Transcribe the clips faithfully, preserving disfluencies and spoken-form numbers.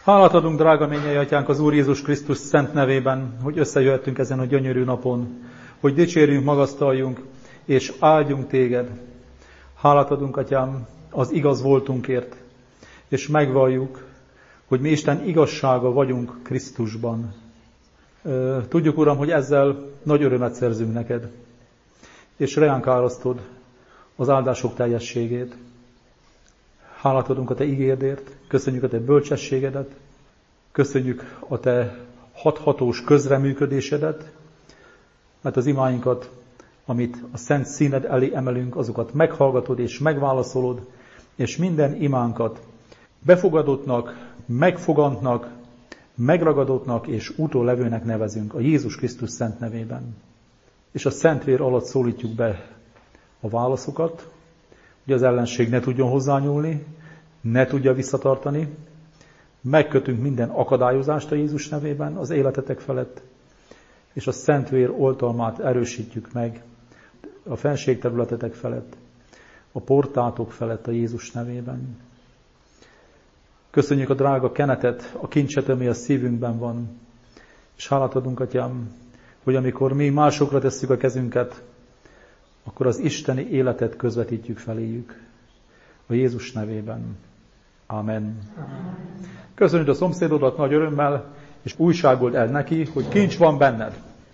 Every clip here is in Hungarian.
Hálát adunk, drága mennyei Atyánk, az Úr Jézus Krisztus szent nevében, hogy összejöhettünk ezen a gyönyörű napon, hogy dicsérjünk, magasztaljunk, és áldjunk Téged. Hálát adunk, Atyám, az igaz voltunkért, és megvalljuk, hogy mi Isten igazsága vagyunk Krisztusban. Tudjuk, Uram, hogy ezzel nagy örömet szerzünk neked, és reánk árasztod az áldások teljességét. Hálát adunk a Te ígérdért, köszönjük a Te bölcsességedet, köszönjük a Te hathatós közreműködésedet, mert az imáinkat, amit a szent színed elé emelünk, azokat meghallgatod és megválaszolod, és minden imánkat befogadottnak, megfogantnak, megragadottnak és utólevőnek nevezünk a Jézus Krisztus szent nevében. És a szent vér alatt szólítjuk be a válaszokat, hogy az ellenség ne tudjon hozzányúlni, ne tudja visszatartani. Megkötünk minden akadályozást a Jézus nevében az életetek felett, és a szent vér oltalmát erősítjük meg a fenségterületetek felett, a portátok felett a Jézus nevében. Köszönjük a drága kenetet, a kincset, ami a szívünkben van, és hálát adunk, Atyám, hogy amikor mi másokra tesszük a kezünket, akkor az isteni életet közvetítjük feléjük. A Jézus nevében. Amen. Köszönjük a szomszédodat nagy örömmel, és újságold el neki, hogy kincs van benned.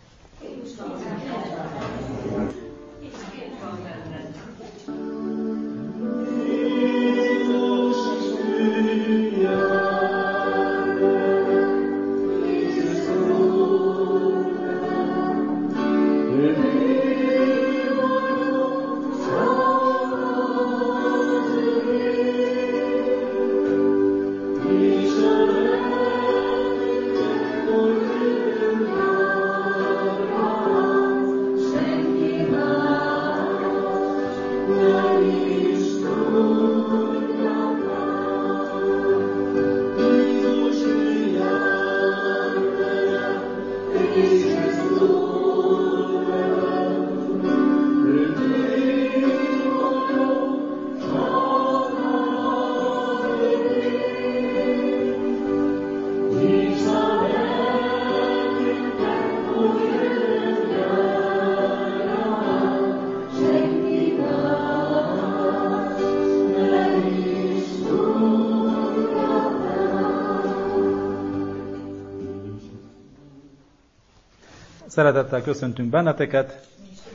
Szeretettel köszöntünk benneteket.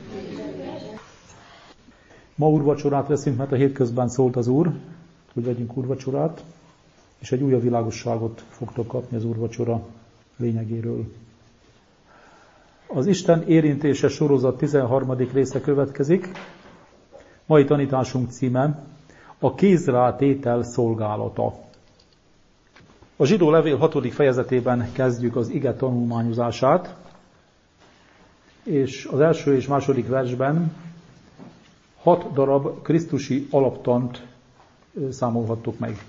Ma úrvacsorát veszünk, mert a hétközben szólt az Úr, hogy vegyünk úrvacsorát, és egy újabb világosságot fogtok kapni az úrvacsora lényegéről. Az Isten érintése sorozat tizenharmadik része következik. Mai tanításunk címe a kézrátétel szolgálata. A zsidó levél hatodik fejezetében kezdjük az ige tanulmányozását, és az első és második versben hat darab krisztusi alaptant számolhattok meg.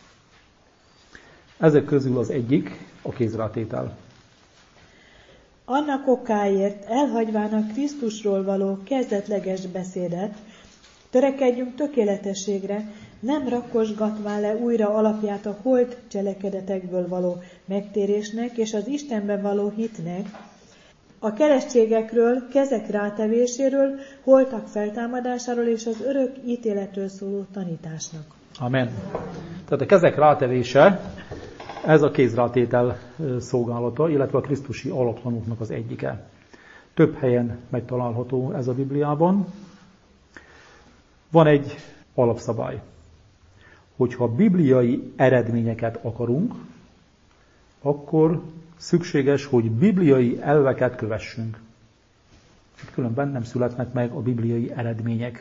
Ezek közül az egyik a kézrátétel. Annak okáért, elhagyván a Krisztusról való kezdetleges beszédet, törekedjünk tökéletességre, nem rakosgatván le újra alapját a holt cselekedetekből való megtérésnek és az Istenben való hitnek, a keresztségekről, kezek rátevéséről, holtak feltámadásáról és az örök ítéletről szóló tanításnak. Amen. Tehát a kezek rátevése, ez a kézrátétel szolgálata, illetve a krisztusi alaptanoknak az egyike. Több helyen megtalálható ez a Bibliában. Van egy alapszabály, hogyha bibliai eredményeket akarunk, akkor szükséges, hogy bibliai elveket kövessünk. Különben nem születnek meg a bibliai eredmények.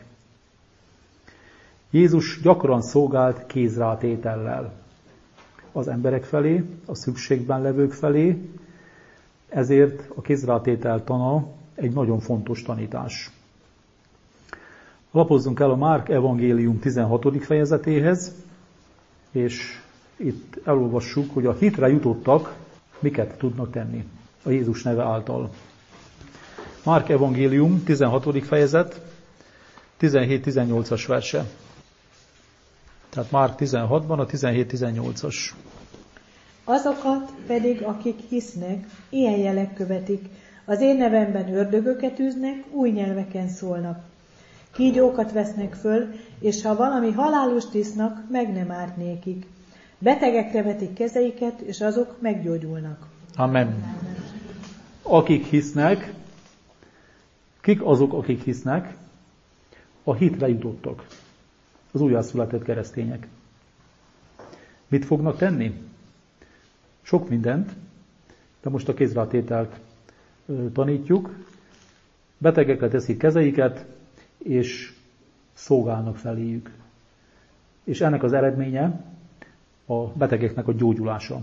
Jézus gyakran szolgált kézrátétellel az emberek felé, a szükségben levők felé, ezért a kézrátétel tana egy nagyon fontos tanítás. Lapozzunk el a Márk evangélium tizenhatodik fejezetéhez, és itt elolvassuk, hogy a hitre jutottak miket tudnak tenni a Jézus neve által. Márk evangélium tizenhatodik fejezet, tizenhét-tizennyolcas verse. Tehát Márk tizenhatban a tizenhét-tizennyolcas. Azokat pedig, akik hisznek, ilyen jelek követik. Az én nevemben ördögöket űznek, új nyelveken szólnak. Kígyókat vesznek föl, és ha valami halálust isznak, meg nem árt nékik. Betegekre vetik kezeiket, és azok meggyógyulnak. Amen. Akik hisznek, kik azok, akik hisznek? A hitre jutottak. Az újjászületett keresztények. Mit fognak tenni? Sok mindent, de most a kézrátételt tanítjuk. Betegekre teszik kezeiket, és szolgálnak feléjük. És ennek az eredménye a betegeknek a gyógyulása.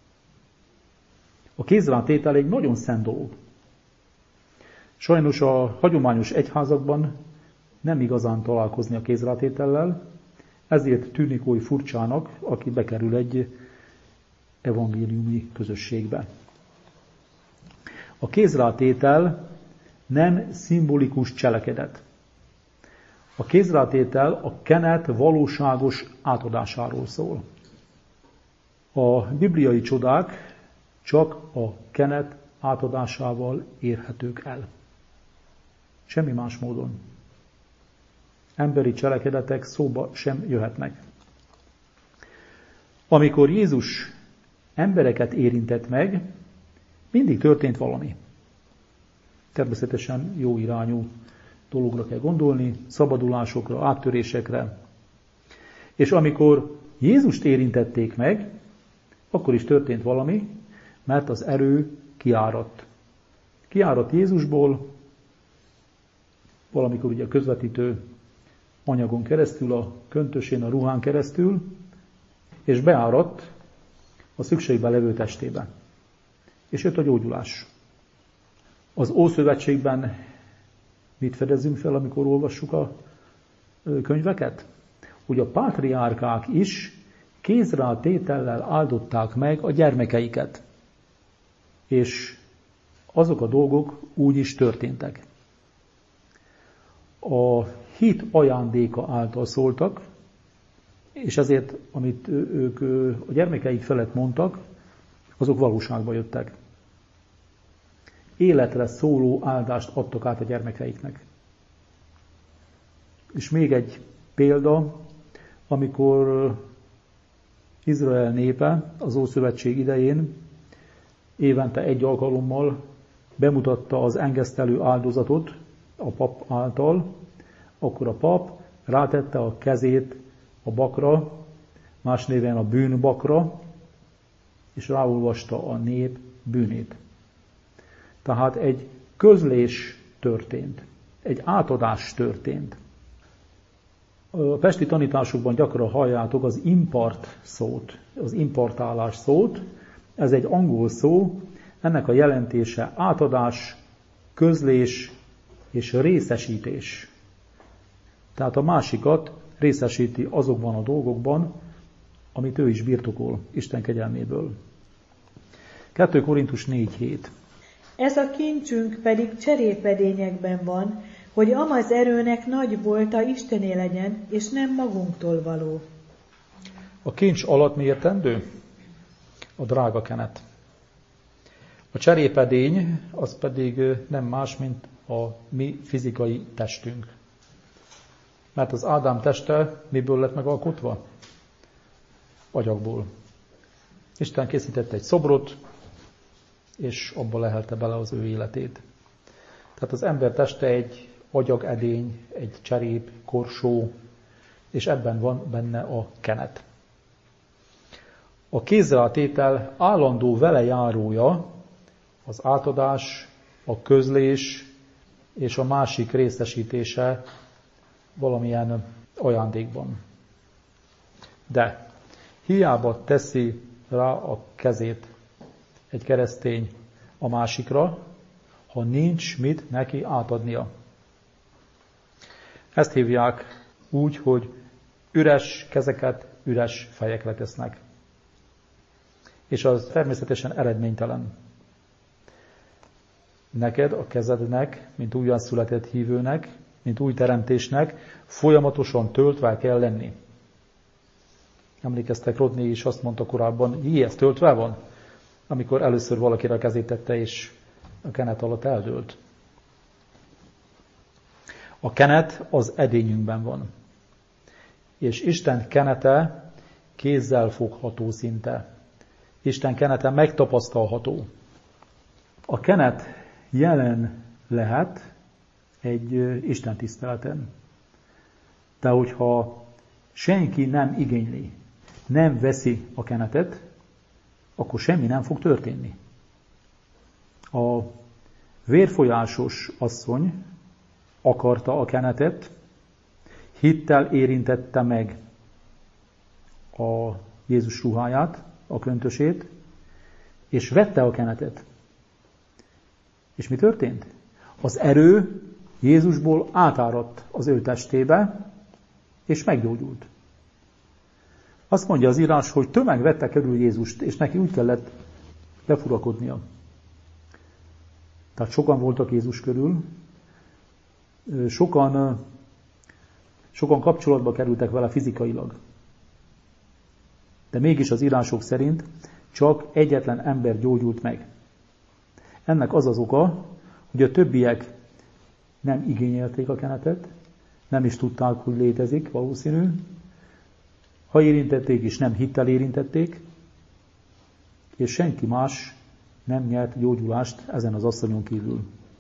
A kézrátétel egy nagyon szent dolog. Sajnos a hagyományos egyházakban nem igazán találkozni a kézrátétellel, ezért tűnik oly furcsának, aki bekerül egy evangéliumi közösségbe. A kézrátétel nem szimbolikus cselekedet. A kézrátétel a kenet valóságos átadásáról szól. A bibliai csodák csak a kenet átadásával érhetők el. Semmi más módon. Emberi cselekedetek szóba sem jöhetnek. Amikor Jézus embereket érintett meg, mindig történt valami. Természetesen jó irányú dologra kell gondolni, szabadulásokra, áttörésekre. És amikor Jézust érintették meg, akkor is történt valami, mert az erő kiáradt. Kiáradt Jézusból, valamikor ugye a közvetítő anyagon keresztül, a köntösén, a ruhán keresztül, és beáradt a szükségben levő testébe. És jött a gyógyulás. Az Ószövetségben mit fedezünk fel, amikor olvassuk a könyveket? Hogy a pátriárkák is kézrátétellel áldották meg a gyermekeiket. És azok a dolgok úgy is történtek. A hit ajándéka által szóltak, és ezért, amit ők a gyermekeik felett mondtak, azok valóságba jöttek. Életre szóló áldást adtak át a gyermekeiknek. És még egy példa, amikor Izrael népe az Ószövetség idején évente egy alkalommal bemutatta az engesztelő áldozatot a pap által, akkor a pap rátette a kezét a bakra, más néven a bűnbakra, és ráolvasta a nép bűnét. Tehát egy közlés történt, egy átadás történt. A pesti tanításokban gyakran halljátok az impart szót, az impartálás szót. Ez egy angol szó, ennek a jelentése átadás, közlés és részesítés. Tehát a másikat részesíti azokban a dolgokban, amit ő is birtokol Isten kegyelméből. kettő Korintus négy hét. Ez a kincsünk pedig cserépedényekben van, hogy amaz erőnek nagy volta Istené legyen, és nem magunktól való. A kincs alatt mi értendő? A drága kenet. A cserépedény az pedig nem más, mint a mi fizikai testünk. Mert az Ádám teste miből lett megalkotva? Agyagból. Isten készítette egy szobrot, és abba lehelte bele az ő életét. Tehát az ember teste egy agyagedény, egy cserép, korsó, és ebben van benne a kenet. A kézrátétel állandó velejárója az átadás, a közlés és a másik részesítése valamilyen ajándékban. De hiába teszi rá a kezét egy keresztény a másikra, ha nincs mit neki átadnia. Ezt hívják úgy, hogy üres kezeket üres fejekre tesznek. És az természetesen eredménytelen. Neked, a kezednek, mint újjászületett hívőnek, mint új teremtésnek folyamatosan töltve kell lenni. Emlékeztek, Rodney is azt mondta korábban, jé, ez töltve van? Amikor először valakire a kezét tette, és a kenet alatt eldőlt. A kenet az edényünkben van. És Isten kenete kézzel fogható szinte. Isten kenete megtapasztalható. A kenet jelen lehet egy Isten tiszteleten. De hogyha senki nem igényli, nem veszi a kenetet, akkor semmi nem fog történni. A vérfolyásos asszony akarta a kenetet, hittel érintette meg a Jézus ruháját, a köntösét, és vette a kenetet. És mi történt? Az erő Jézusból átáradt az ő testébe, és meggyógyult. Azt mondja az írás, hogy tömeg vette körül Jézust, és neki úgy kellett lefurakodnia. Tehát sokan voltak Jézus körül, sokan, sokan kapcsolatba kerültek vele fizikailag. De mégis az írások szerint csak egyetlen ember gyógyult meg. Ennek az az oka, hogy a többiek nem igényelték a kenetet, nem is tudták, hogy létezik, valószínű. Ha érintették is, nem hittel érintették, és senki más nem nyert gyógyulást ezen az asszonyon kívül.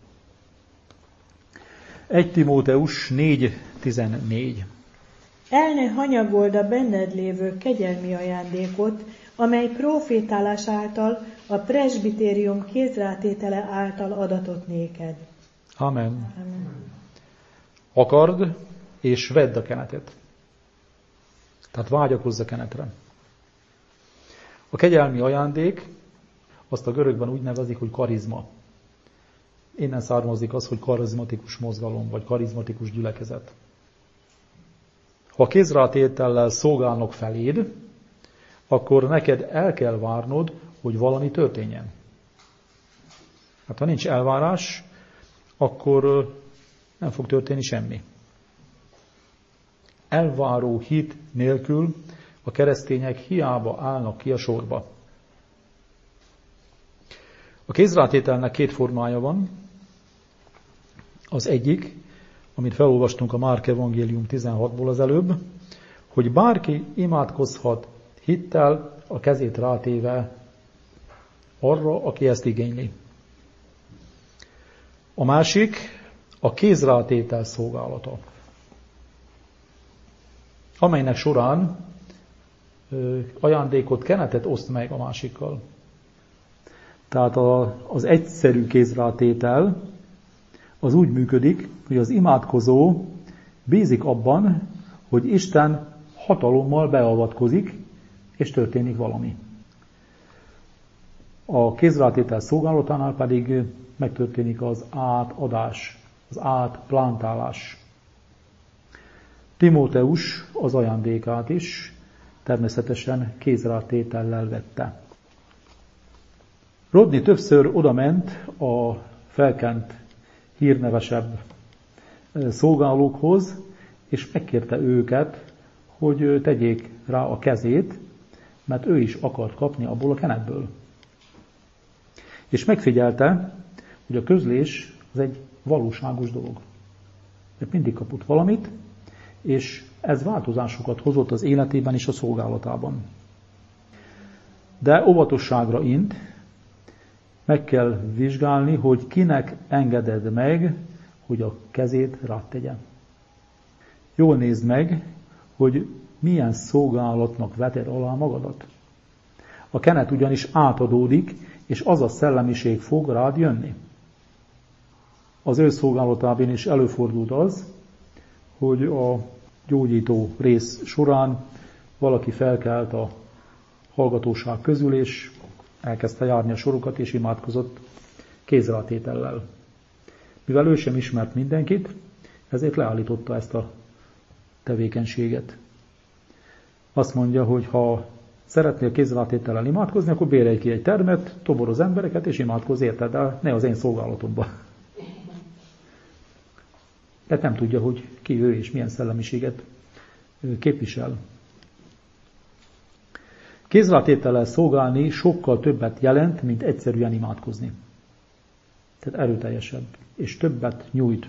egy Timóteus négy tizennégy. El ne hanyagold a benned lévő kegyelmi ajándékot, amely profétálás által, a presbitérium kézrátétele által adatott néked. Amen. Amen. Akard és vedd a kenetet. Tehát vágyakozz a kenetre. A kegyelmi ajándék, azt a görögben úgy nevezik, hogy karizma. Innen származik az, hogy karizmatikus mozgalom, vagy karizmatikus gyülekezet. Ha kézrátétellel szolgálnak feléd, akkor neked el kell várnod, hogy valami történjen. Hát ha nincs elvárás, akkor nem fog történni semmi. Elváró hit nélkül a keresztények hiába állnak ki a sorba. A kézrátételnek két formája van. Az egyik, amit felolvastunk a Márk evangélium tizenhatból az előbb, hogy bárki imádkozhat hittel, a kezét rátéve arra, aki ezt igényli. A másik a kézrátétel szolgálata, amelynek során ö, ajándékot, kenetet oszt meg a másikkal. Tehát a, az egyszerű kézrátétel az úgy működik, hogy az imádkozó bízik abban, hogy Isten hatalommal beavatkozik, és történik valami. A kézrátétel szolgálatánál pedig megtörténik az átadás, az átplántálás. Timóteus az ajándékát is természetesen kézrátétellel vette. Rodney többször odament a felkent hírnevesebb szolgálókhoz, és megkérte őket, hogy tegyék rá a kezét, mert ő is akart kapni abból a kenetből. És megfigyelte, hogy a közlés az egy valóságos dolog. Mert mindig kapott valamit, és ez változásokat hozott az életében és a szolgálatában. De óvatosságra int, meg kell vizsgálni, hogy kinek engeded meg, hogy a kezét rátegye. Jól nézd meg, hogy milyen szolgálatnak veted alá magadat. A kenet ugyanis átadódik, és az a szellemiség fog rád jönni. Az ő szolgálatában is előfordult az, hogy a gyógyító rész során valaki felkelt a hallgatóság közül, és elkezdte járni a sorokat, és imádkozott kézrátétellel. Mivel ő sem ismert mindenkit, ezért leállította ezt a tevékenységet. Azt mondja, hogy ha szeretnél kézrátétellel imádkozni, akkor bérelj ki egy termet, toboroz embereket, és imádkozz érted, de ne az én szolgálatomba. Tehát nem tudja, hogy ki ő és milyen szellemiséget képvisel. Kézrátétellel szolgálni sokkal többet jelent, mint egyszerűen imádkozni. Tehát erőteljesebb, és többet nyújt.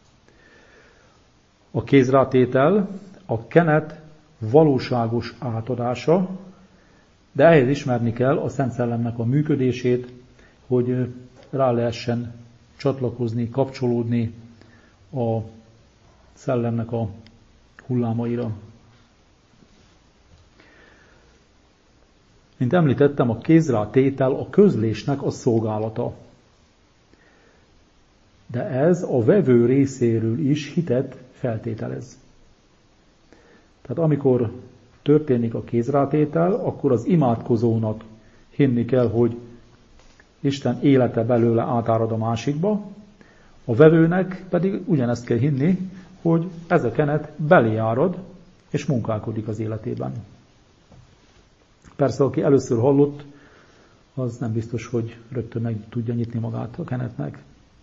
A kézrátétel a kenet valóságos átadása, de ehhez ismerni kell a Szent Szellemnek a működését, hogy rá lehessen csatlakozni, kapcsolódni a szellemnek a hullámaira. Mint említettem, a kézrátétel a közlésnek a szolgálata. De ez a vevő részéről is hitet feltételez. Tehát amikor történik a kézrátétel, akkor az imádkozónak hinni kell, hogy Isten élete belőle átárad a másikba, a vevőnek pedig ugyanezt kell hinni, hogy ez a kenet belé árad, és munkálkodik az életében. Persze, aki először hallott, az nem biztos, hogy rögtön meg tudja nyitni magát a kenetnek.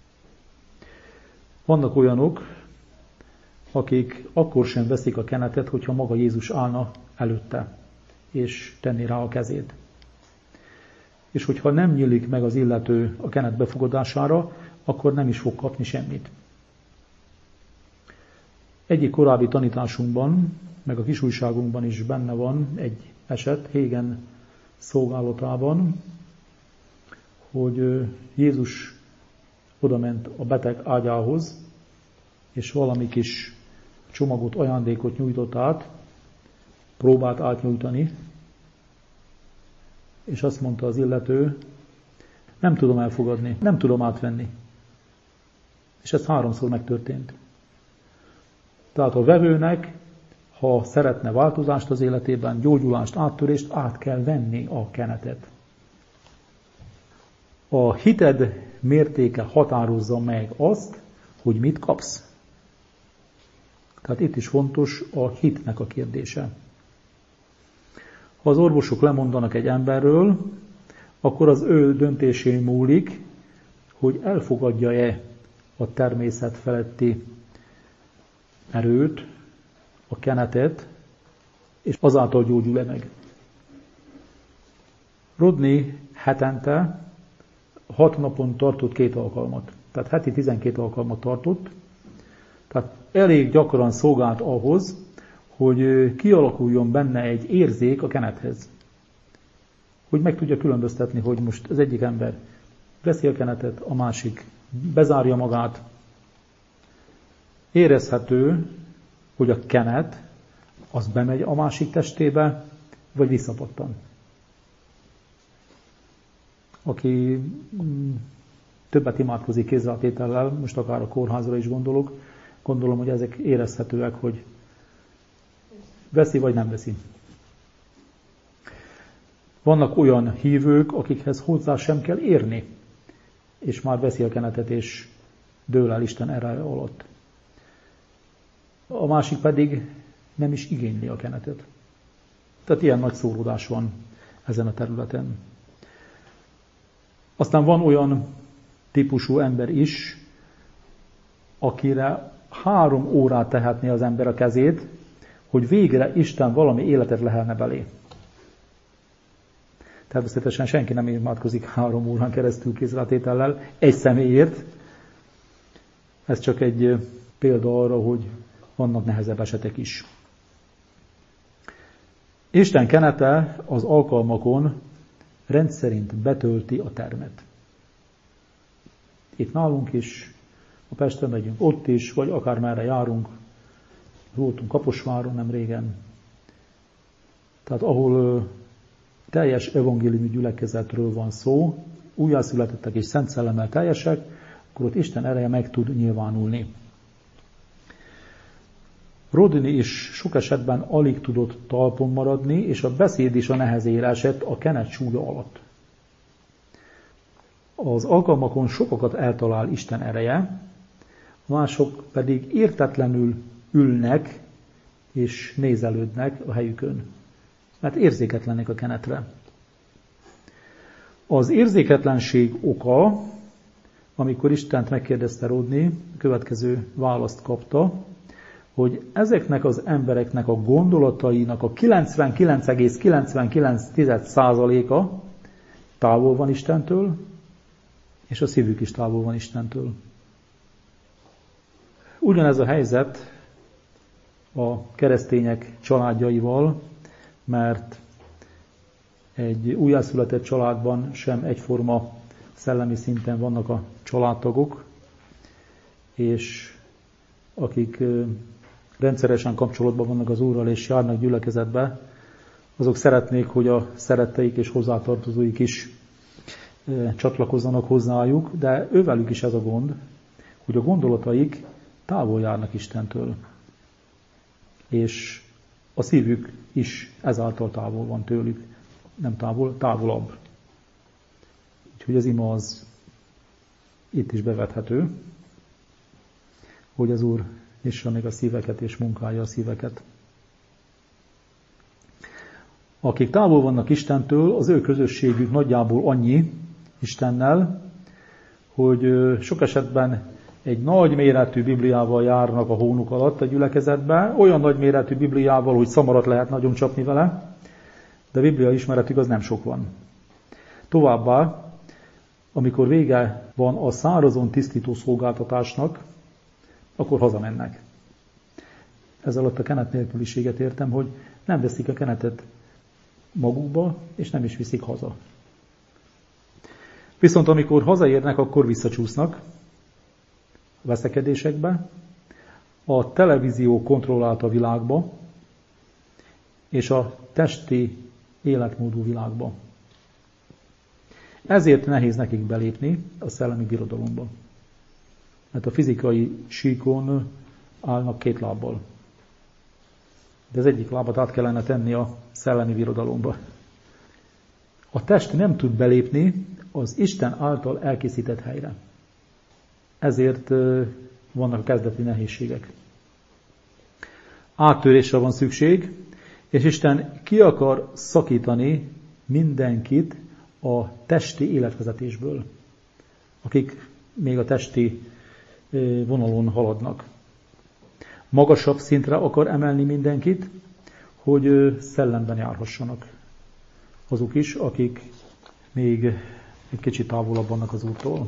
Vannak olyanok, akik akkor sem veszik a kenetet, hogyha maga Jézus állna előtte, és tenni rá a kezét. És hogyha nem nyílik meg az illető a kenet befogadására, akkor nem is fog kapni semmit. Egyik korábbi tanításunkban, meg a kisújságunkban is benne van egy eset, Hégen szolgálatában, hogy Jézus odament a beteg ágyához, és valami kis csomagot, ajándékot nyújtott át, próbált átnyújtani, és azt mondta az illető, nem tudom elfogadni, nem tudom átvenni. És ez háromszor megtörtént. Tehát a vevőnek, ha szeretne változást az életében, gyógyulást, áttörést, át kell venni a kenetet. A hited mértéke határozza meg azt, hogy mit kapsz. Tehát itt is fontos a hitnek a kérdése. Ha az orvosok lemondanak egy emberről, akkor az ő döntésén múlik, hogy elfogadja-e a természet feletti erőt, a kenetet, és azáltal gyógyul-e meg. Rodney hetente hat napon tartott két alkalmat. Tehát heti tizenkét alkalmat tartott. Tehát elég gyakran szolgált ahhoz, hogy kialakuljon benne egy érzék a kenethez. Hogy meg tudja különböztetni, hogy most az egyik ember veszi a kenetet, a másik bezárja magát. Érezhető, hogy a kenet az bemegy a másik testébe, vagy visszapattan. Aki többet imádkozik kézrátétellel, most akár a kórházra is gondolok, gondolom, hogy ezek érezhetőek, hogy veszi vagy nem veszi. Vannak olyan hívők, akikhez hozzá sem kell érni, és már veszi a kenetet, és dől el Isten ereje alatt. A másik pedig nem is igényli a kenetet. Tehát ilyen nagy szóródás van ezen a területen. Aztán van olyan típusú ember is, akire három órát tehetné az ember a kezét, hogy végre Isten valami életet lehelne belé. Természetesen senki nem imádkozik három órán keresztül kézrátétellel egy személyért. Ez csak egy példa arra, hogy vannak nehezebb esetek is. Isten kenete az alkalmakon rendszerint betölti a termet. Itt nálunk is, a Pestre megyünk, ott is, vagy akármerre járunk. Voltunk Kaposváron nem régen. Tehát ahol teljes evangéliumi gyülekezetről van szó, újjászületettek és Szent Szellemmel teljesek, akkor ott Isten ereje meg tud nyilvánulni. Rodney is sok esetben alig tudott talpon maradni, és a beszéd is a nehezére esett a kenet súlya alatt. Az alkalmakon sokakat eltalál Isten ereje, mások pedig értetlenül ülnek és nézelődnek a helyükön, mert érzéketlenek a kenetre. Az érzéketlenség oka, amikor Istent megkérdezte Rodney, következő választ kapta, hogy ezeknek az embereknek a gondolatainak a kilencvenkilenc egész kilencvenkilenc százaléka távol van Istentől, és a szívük is távol van Istentől. Ugyanez a helyzet a keresztények családjaival, mert egy újjászületett családban sem egyforma szellemi szinten vannak a családtagok, és akik rendszeresen kapcsolatban vannak az Úrral és járnak gyülekezetbe, azok szeretnék, hogy a szeretteik és hozzátartozóik is csatlakozzanak hozzájuk, de ővelük is ez a gond, hogy a gondolataik távol járnak Istentől, és a szívük is ezáltal távol van tőlük, nem távol, távolabb. Úgyhogy az ima az itt is bevethető, hogy az Úr nyissa meg a szíveket és munkálja a szíveket. Akik távol vannak Istentől, az ő közösségük nagyjából annyi Istennel, hogy sok esetben egy nagy méretű Bibliával járnak a hónuk alatt a gyülekezetbe, olyan nagy méretű Bibliával, hogy szamarat lehet nagyon csapni vele, de Biblia ismeretük az nem sok van. Továbbá, amikor vége van a szárazon tisztító szolgáltatásnak, akkor hazamennek. Ez alatt a kenet nélküliséget értem, hogy nem veszik a kenetet magukba, és nem is viszik haza. Viszont amikor hazaérnek, akkor visszacsúsznak a veszekedésekbe, a televízió kontrollálta világba, és a testi életmódú világba. Ezért nehéz nekik belépni a szellemi birodalomba. Mert a fizikai síkon állnak két lábbal. De az egyik lábat át kellene tenni a szellemi birodalomba. A test nem tud belépni az Isten által elkészített helyre. Ezért vannak a kezdeti nehézségek. Áttörésre van szükség, és Isten ki akar szakítani mindenkit a testi életvezetésből, akik még a testi vonalon haladnak. Magasabb szintre akar emelni mindenkit, hogy szellemben járhassanak. Azok is, akik még egy kicsit távolabb vannak az Úrtól.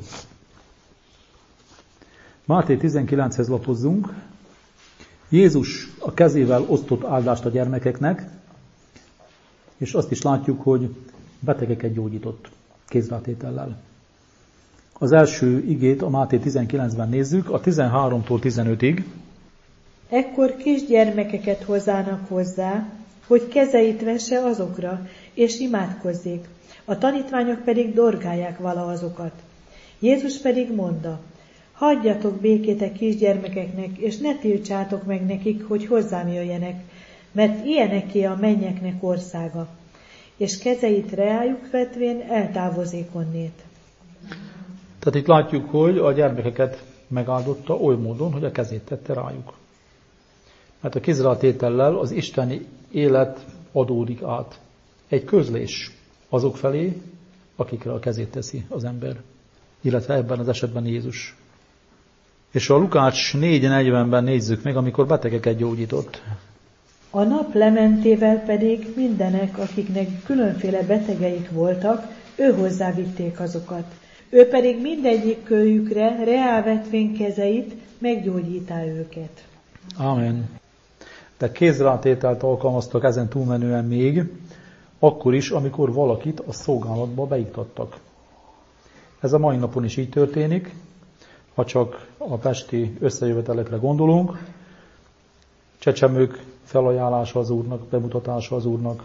Máté tizenkilenchez lapozzunk. Jézus a kezével osztott áldást a gyermekeknek, és azt is látjuk, hogy betegeket gyógyított kézrátétellel. Az első igét a Máté tizenkilencben nézzük, a tizenháromtól tizenötig. Ekkor kisgyermekeket hozzának hozzá, hogy kezeit vesse azokra, és imádkozzék, a tanítványok pedig dorgálják vala azokat. Jézus pedig mondta, hagyjatok békét a kisgyermekeknek, és ne tiltsátok meg nekik, hogy hozzám jöjjenek, mert ilyeneké a mennyeknek országa. És kezeit reájuk vetvén eltávozik onnét. Tehát itt látjuk, hogy a gyermekeket megáldotta oly módon, hogy a kezét tette rájuk. Mert a kézrátétellel az isteni élet adódik át. Egy közlés azok felé, akikre a kezét teszi az ember. Illetve ebben az esetben Jézus. És a Lukács négy negyvenben nézzük meg, amikor betegeket gyógyított. A nap lementével pedig mindenek, akiknek különféle betegeik voltak, ő hozzávitték azokat. Ő pedig mindegyik kölyükre reálvetvén kezeit, meggyógyítá őket. Ámen. De kézrátételt alkalmaztak ezen túlmenően még, akkor is, amikor valakit a szolgálatba beiktattak. Ez a mai napon is így történik, ha csak a pesti összejövetelekre gondolunk, csecsemők felajánlása az Úrnak, bemutatása az Úrnak,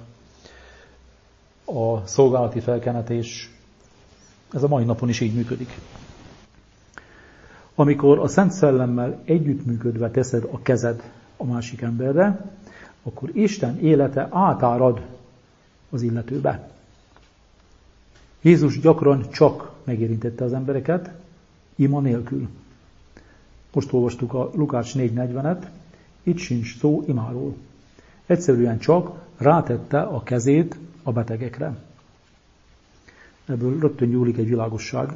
a szolgálati felkenetés, ez a mai napon is így működik. Amikor a Szent Szellemmel együttműködve teszed a kezed a másik emberre, akkor Isten élete átárad az illetőbe. Jézus gyakran csak megérintette az embereket, ima nélkül. Most olvastuk a Lukács négy negyvenet, itt sincs szó imáról. Egyszerűen csak rátette a kezét a betegekre. Ebből rögtön nyúlik egy világosság.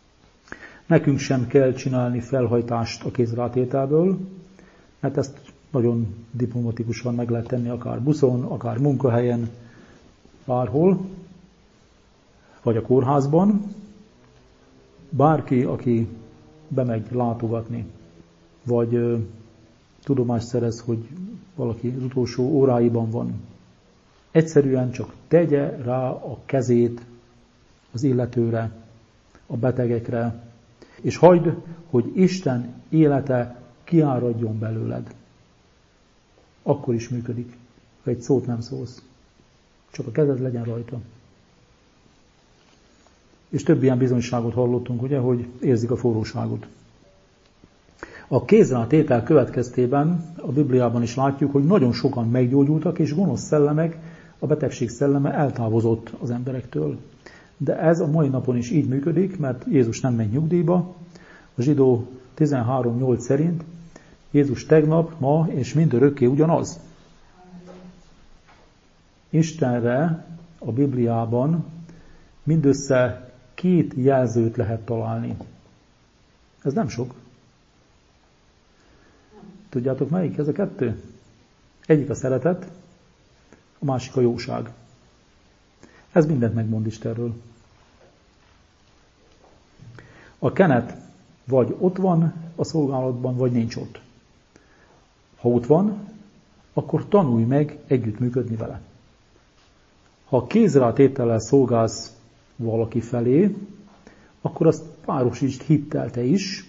Nekünk sem kell csinálni felhajtást a kézrátételből, mert ezt nagyon diplomatikusan meg lehet tenni, akár buszon, akár munkahelyen, bárhol, vagy a kórházban. Bárki, aki bemegy látogatni, vagy ö, tudomást szerez, hogy valaki az utolsó óráiban van, egyszerűen csak tegye rá a kezét az illetőre, a betegekre, és hagyd, hogy Isten élete kiáradjon belőled. Akkor is működik, ha egy szót nem szólsz. Csak a kezed legyen rajta. És több ilyen bizonyságot hallottunk, ugye, hogy érzik a forróságot. A kézrátétel következtében a Bibliában is látjuk, hogy nagyon sokan meggyógyultak, és gonosz szellemek, a betegség szelleme eltávozott az emberektől. De ez a mai napon is így működik, mert Jézus nem megy nyugdíjba. A zsidó tizenhárom nyolc szerint Jézus tegnap, ma és mindörökké ugyanaz. Istenre a Bibliában mindössze két jelzőt lehet találni. Ez nem sok. Tudjátok melyik ez a kettő? Egyik a szeretet, a másik a jóság. Ez mindent megmond Istenről. A kenet vagy ott van a szolgálatban, vagy nincs ott. Ha ott van, akkor tanulj meg együttműködni vele. Ha kézrátétellel szolgálsz valaki felé, akkor azt párosítsd hittel te is,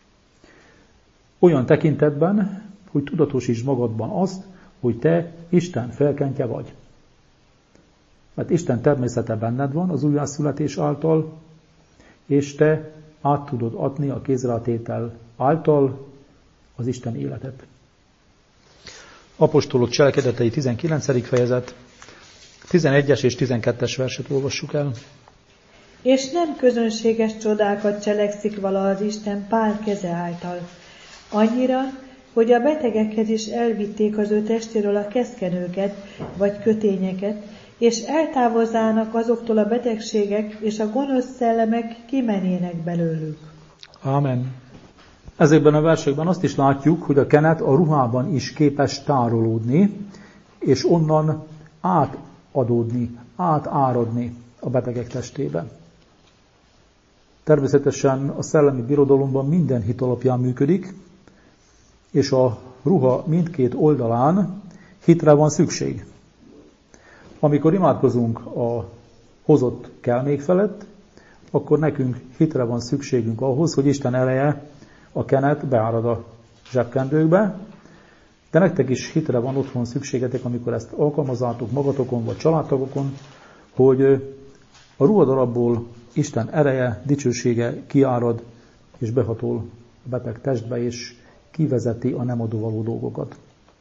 olyan tekintetben, hogy tudatosítsd magadban azt, hogy te Isten felkentje vagy. Mert Isten természete benned van az újjászületés által, és te át tudod adni a kézrátétel által az Isten életet. Apostolok cselekedetei tizenkilencedik fejezet, tizenegyes és tizenkettes verset olvassuk el. És nem közönséges csodákat cselekszik vala az Isten Pál keze által. Annyira, hogy a betegekhez is elvitték az ő testéről a keszkenőket, vagy kötényeket, és eltávozzának azoktól a betegségek, és a gonosz szellemek kimenjenek belőlük. Ámen. Ezekben a versekben azt is látjuk, hogy a kenet a ruhában is képes tárolódni, és onnan átadódni, átáradni a betegek testébe. Természetesen a szellemi birodalomban minden hit alapján működik, és a ruha mindkét oldalán hitre van szükség. Amikor imádkozunk a hozott kelmék felett, akkor nekünk hitre van szükségünk ahhoz, hogy Isten ereje a kenet beárad a zsebkendőkbe, de nektek is hitre van otthon szükségetek, amikor ezt alkalmazzátok magatokon vagy családtagokon, hogy a ruhadarabból Isten ereje, dicsősége kiárad és behatol a beteg testbe, és kivezeti a nem adóvaló dolgokat.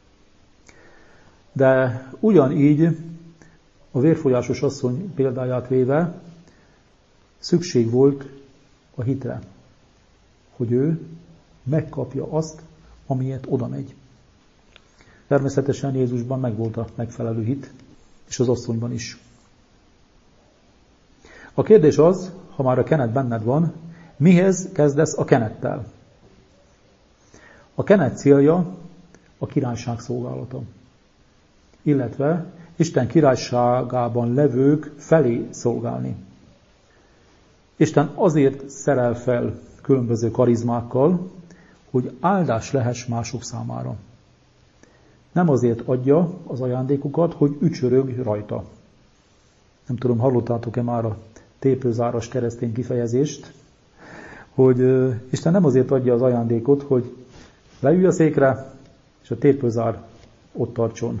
De ugyanígy a vérfolyásos asszony példáját véve szükség volt a hitre, hogy ő megkapja azt, amiért oda megy. Természetesen Jézusban megvolt a megfelelő hit, és az asszonyban is. A kérdés az, ha már a kenet benned van, mihez kezdesz a kenettel? A kenet célja a királyság szolgálata, illetve Isten királyságában levők felé szolgálni. Isten azért szerel fel különböző karizmákkal, hogy áldás lehess mások számára. Nem azért adja az ajándékokat, hogy ücsörög rajta. Nem tudom, hallottátok-e már a tépőzáras keresztény kifejezést, hogy Isten nem azért adja az ajándékot, hogy leülj a székre, és a tépőzár ott tartson,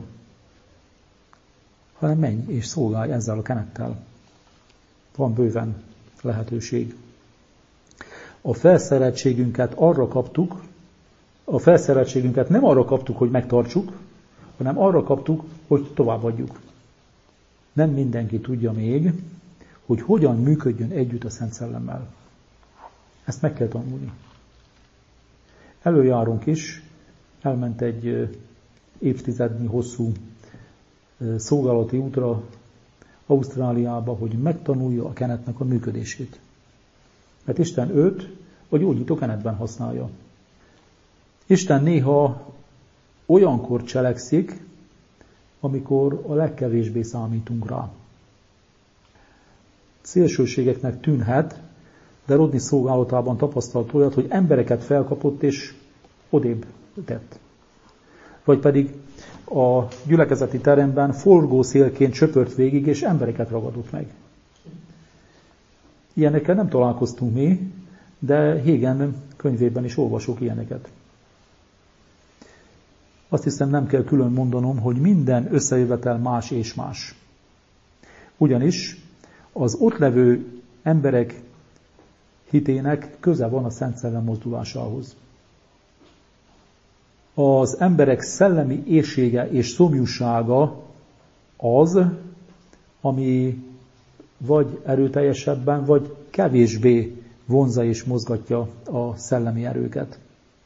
hanem menj és szolgálj ezzel a kenettel. Van bőven lehetőség. A felszereltségünket arra kaptuk, a felszereltségünket nem arra kaptuk, hogy megtartsuk, hanem arra kaptuk, hogy továbbadjuk. Nem mindenki tudja még, hogy hogyan működjön együtt a Szent Szellemmel. Ezt meg kell tanulni. Előjárunk is, elment egy évtizednyi hosszú szolgálati útra Ausztráliába, hogy megtanulja a kenetnek a működését. Mert Isten őt a gyógyító kenetben használja. Isten néha olyankor cselekszik, amikor a legkevésbé számítunk rá. Szélsőségeknek tűnhet, de Rodney szolgálatában tapasztalt olyat, hogy embereket felkapott és odébb tett. Vagy pedig a gyülekezeti teremben forgószélként csöpört végig, és embereket ragadott meg. Ilyenekkel nem találkoztunk mi, de Hagen könyvében is olvasok ilyeneket. Azt hiszem, nem kell külön mondanom, hogy minden összejövetel más és más. Ugyanis az ott levő emberek hitének köze van a Szent Szellem mozdulásához. Az emberek szellemi éhsége és szomjúsága az, ami vagy erőteljesebben, vagy kevésbé vonzza és mozgatja a szellemi erőket.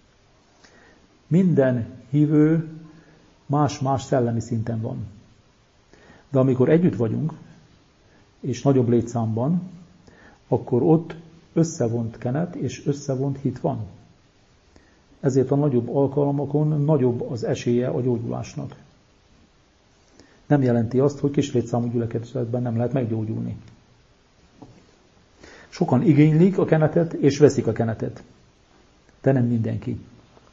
Minden hívő más-más szellemi szinten van. De amikor együtt vagyunk, és nagyobb létszámban, akkor ott összevont kenet és összevont hit van. Ezért a nagyobb alkalmakon nagyobb az esélye a gyógyulásnak. Nem jelenti azt, hogy kis létszámú gyülekezetben nem lehet meggyógyulni. Sokan igénylik a kenetet és veszik a kenetet, de nem mindenki.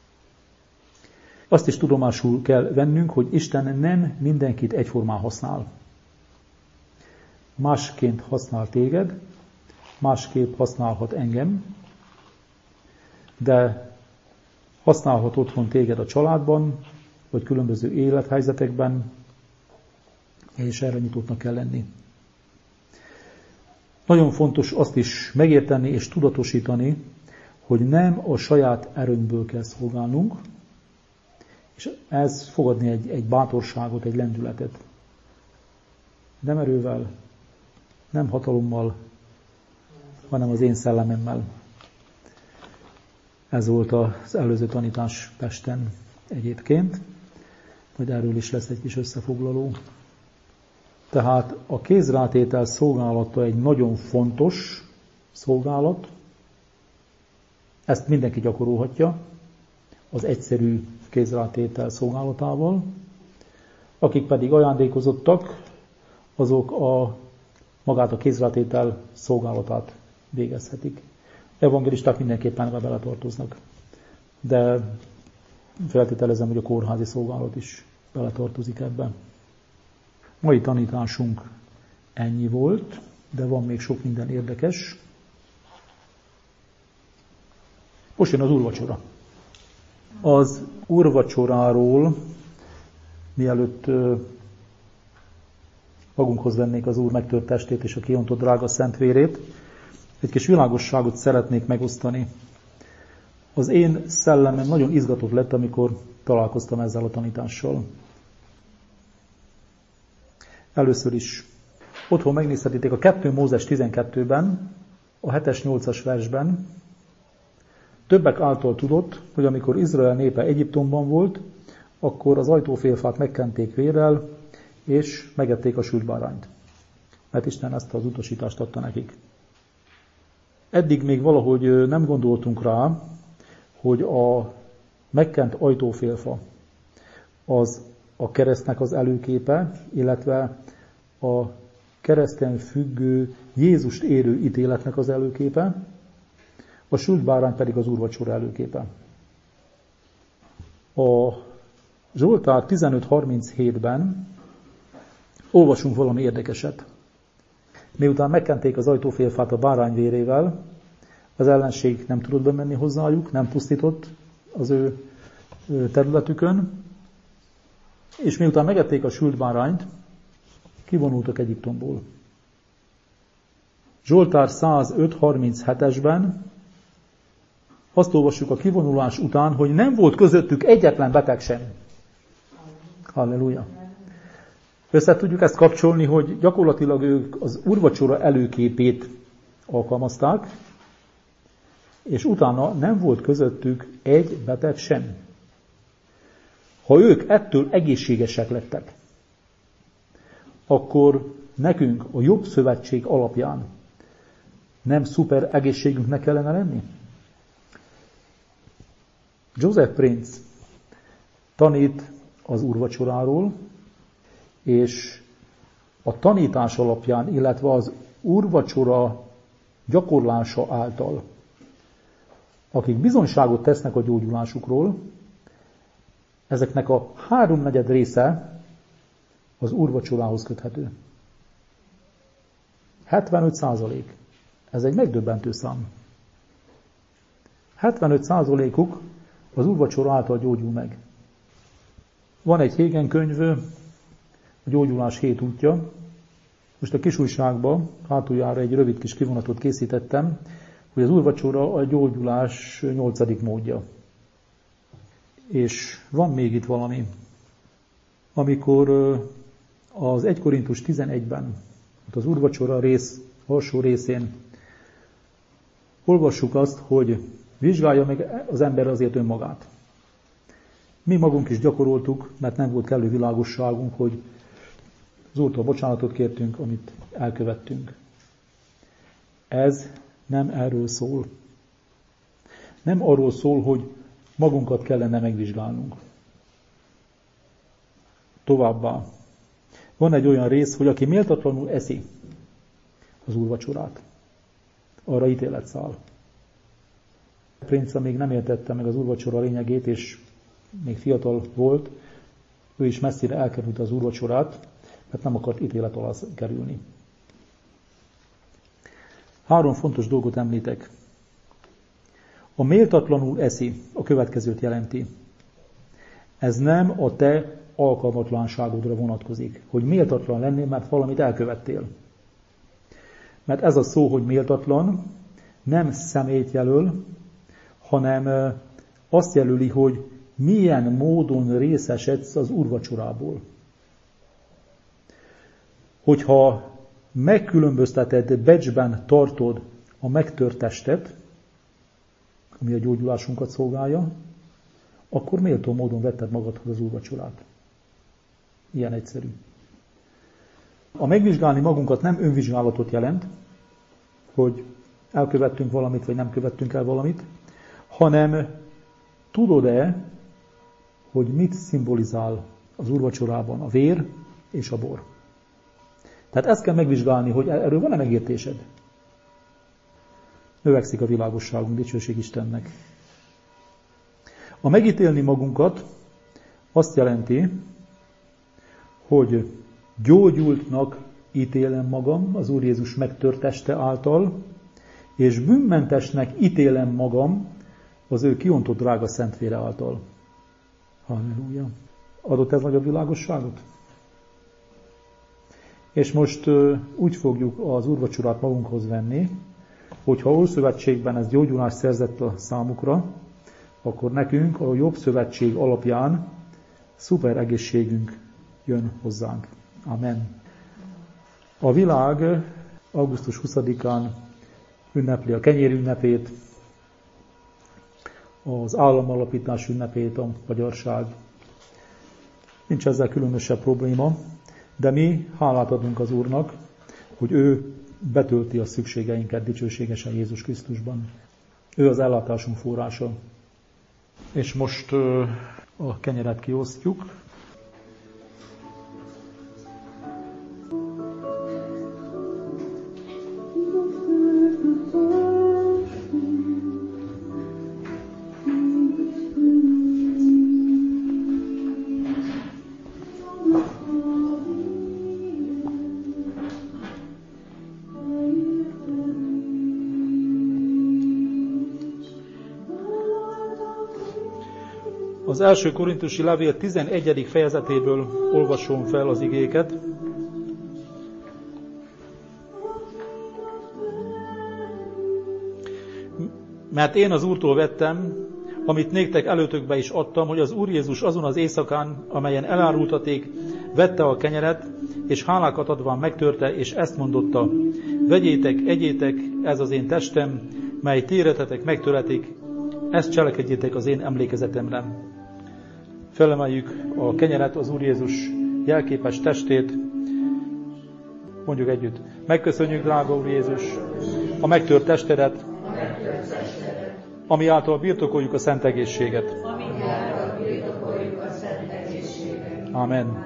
Azt is tudomásul kell vennünk, hogy Isten nem mindenkit egyformán használ. Másként használ téged, másképp használhat engem, de használhat otthon téged a családban, vagy különböző élethelyzetekben, és erre nyitottnak kell lenni. Nagyon fontos azt is megérteni és tudatosítani, hogy nem a saját erőnkből kell szolgálnunk, és ez fogadni egy, egy bátorságot, egy lendületet. Nem erővel, nem hatalommal, hanem az én szellememmel. Ez volt az előző tanítás Pesten egyébként, majd erről is lesz egy kis összefoglaló. Tehát a kézrátétel szolgálata egy nagyon fontos szolgálat, ezt mindenki gyakorolhatja az egyszerű kézrátétel szolgálatával, akik pedig ajándékozottak, azok a magát a kézrátétel szolgálatát végezhetik. Evangelisták mindenképpen ebbe beletartoznak, de feltételezem, hogy a kórházi szolgálat is beletartozik ebbe. Mai tanításunk ennyi volt, de van még sok minden érdekes. Most jön az úrvacsora. Az úrvacsoráról, mielőtt magunkhoz vennék az Úr megtört testét és a kiontott drága szent vérét, egy kis világosságot szeretnék megosztani. Az én szellemem nagyon izgatott lett, amikor találkoztam ezzel a tanítással. Először is otthon megnézhetitek a kettő Mózes tizenkettőben, a hetes nyolcas versben. Többek által tudott, hogy amikor Izrael népe Egyiptomban volt, akkor az ajtófélfát megkenték vérrel, és megették a sült bárányt. Mert Isten ezt az utasítást adta nekik. Eddig még valahogy nem gondoltunk rá, hogy a megkent ajtófélfa az a keresztnek az előképe, illetve a kereszten függő, Jézust érő ítéletnek az előképe, a sült bárány pedig az úrvacsora előképe. A Zsoltár tizenöt harminchétben olvasunk valami érdekeset. Miután megkenték az ajtófélfát a bárány vérével, az ellenség nem tudott bemenni hozzájuk, nem pusztított az ő területükön, és miután megették a sült bárányt, kivonultak Egyiptomból. Zsoltár százöt harminchetesben azt olvassuk a kivonulás után, hogy nem volt közöttük egyetlen beteg sem. Halleluja! Össze tudjuk ezt kapcsolni, hogy gyakorlatilag ők az úrvacsora előképét alkalmazták, és utána nem volt közöttük egy beteg sem. Ha ők ettől egészségesek lettek, akkor nekünk a jobb szövetség alapján nem szuper egészségünknek kellene lenni? Joseph Prince tanít az úrvacsoráról, és a tanítás alapján, illetve az úrvacsora gyakorlása által, akik bizonyságot tesznek a gyógyulásukról, ezeknek a háromnegyed része az úrvacsorához köthető. hetvenöt százalék. Ez egy megdöbbentő szám. hetvenöt százalékuk az úrvacsora által gyógyul meg. Van egy Hégen könyv, a gyógyulás hét útja. Most a kis újságban hátuljára egy rövid kis kivonatot készítettem, hogy az úrvacsora a gyógyulás nyolcadik módja. És van még itt valami. Amikor az egy Korintus tizenegyben, az úrvacsora rész alsó részén olvassuk azt, hogy vizsgálja meg az ember azért önmagát. Mi magunk is gyakoroltuk, mert nem volt kellő világosságunk, hogy az Úrtól bocsánatot kértünk, amit elkövettünk. Ez nem erről szól. Nem arról szól, hogy magunkat kellene megvizsgálnunk. Továbbá. Van egy olyan rész, hogy aki méltatlanul eszi az úrvacsorát, arra ítélet száll. A Prince még nem értette meg az úrvacsora lényegét, és még fiatal volt, ő is messzire elkerült az úrvacsorát, mert nem akart ítélet alá kerülni. Három fontos dolgot említek. A méltatlanul eszi a következőt jelenti. Ez nem a te alkalmatlanságodra vonatkozik, hogy méltatlan lennél, mert valamit elkövettél. Mert ez a szó, hogy méltatlan, nem személyt jelöl, hanem azt jelöli, hogy milyen módon részesedsz az úrvacsorából. Hogyha megkülönbözteted, becsben tartod a megtört testet, ami a gyógyulásunkat szolgálja, akkor méltó módon vetted magadhoz az úrvacsorát. Ilyen egyszerű. A megvizsgálni magunkat nem önvizsgálatot jelent, hogy elkövettünk valamit, vagy nem követtünk el valamit, hanem tudod-e, hogy mit szimbolizál az úrvacsorában a vér és a bor. Tehát ezt kell megvizsgálni, hogy erről van-e megértésed. Növekszik a világosságunk, dicsőség Istennek. A megítélni magunkat azt jelenti, hogy gyógyultnak ítélem magam az Úr Jézus megtört teste által, és bűnmentesnek ítélem magam az ő kiontott drága szent vére által. Halleluja. Adott ez nagyobb világosságot? És most uh, úgy fogjuk az úrvacsorát magunkhoz venni, hogyha Ószövetségben ez gyógyulás szerzett a számukra, akkor nekünk a jobb szövetség alapján szuper egészségünk jön hozzánk. Amen. A világ augusztus huszadikán ünnepli a kenyér ünnepét, az államalapítás ünnepét, a magyarság. Nincs ezzel különösebb probléma, de mi hálát adunk az Úrnak, hogy ő betölti a szükségeinket dicsőségesen Jézus Krisztusban. Ő az ellátásunk forrása. És most a kenyeret kiosztjuk. Az első korintusi levél tizenegyedik fejezetéből olvasom fel az igéket. Mert én az Úrtól vettem, amit néktek előtökbe is adtam, hogy az Úr Jézus azon az éjszakán, amelyen elárultaték, vette a kenyeret, és hálákat adván megtörte, és ezt mondotta: vegyétek, egyétek, ez az én testem, mely téretetek megtöretik, ezt cselekedjétek az én emlékezetemre. Felemeljük a kenyeret, az Úr Jézus jelképes testét. Mondjuk együtt. Megköszönjük, drága Úr Jézus, a megtört testedet, ami által birtokoljuk a szent egészséget. Amen.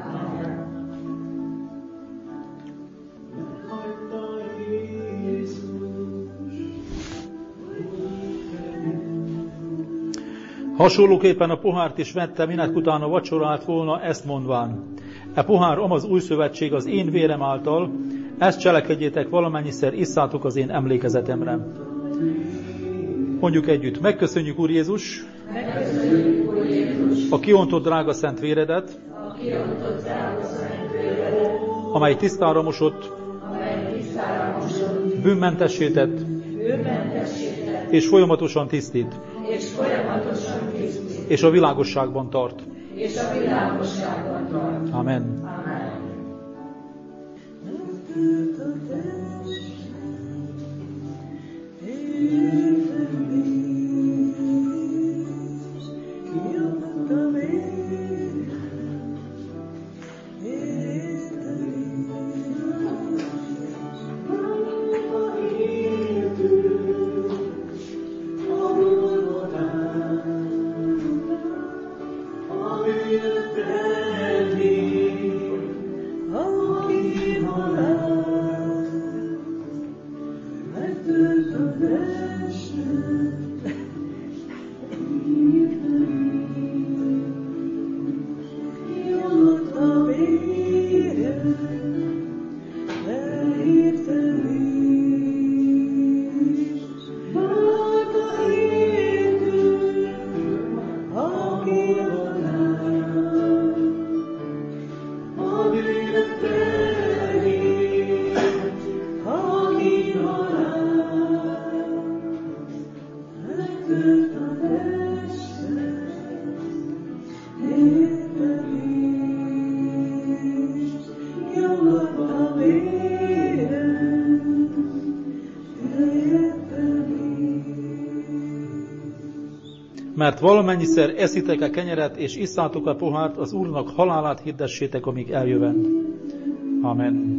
Hasonlóképpen a pohárt is vette, minek utána vacsorált volna, ezt mondván: e pohár amaz új szövetség az én vérem által, ezt cselekedjétek valamennyiszer, isszátok az én emlékezetemre. Mondjuk együtt: megköszönjük, Úr Jézus, megköszönjük, Úr Jézus, a kiontott drága szent véredet, a kiontott drága szent véredet, amely tisztára mosott, amely tisztára mosott, bűnmentessé tett, bűnmentessé tett, és folyamatosan tisztít, és folyamatosan tisztít, és a világosságban tart. és a világosságban tart. Amen. Amen. Mert valamennyiszer eszitek a kenyeret, és isszátok a pohárt, az Úrnak halálát hirdessétek, amíg eljövend. Amen.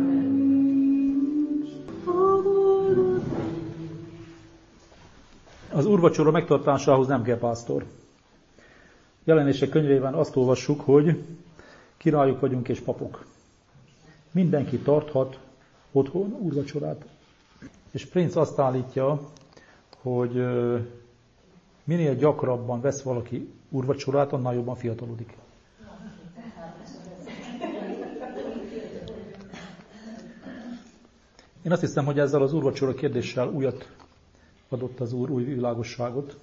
Az úrvacsora megtartásához nem kell pásztor. Jelenések könyvében azt olvassuk, hogy királyok vagyunk és papok. Mindenki tarthat otthon úrvacsorát. És Prince azt állítja, hogy minél gyakrabban vesz valaki úrvacsorát, annál jobban fiatalodik. Én azt hiszem, hogy ezzel az úrvacsora kérdéssel újat adott az Úr, új világosságot.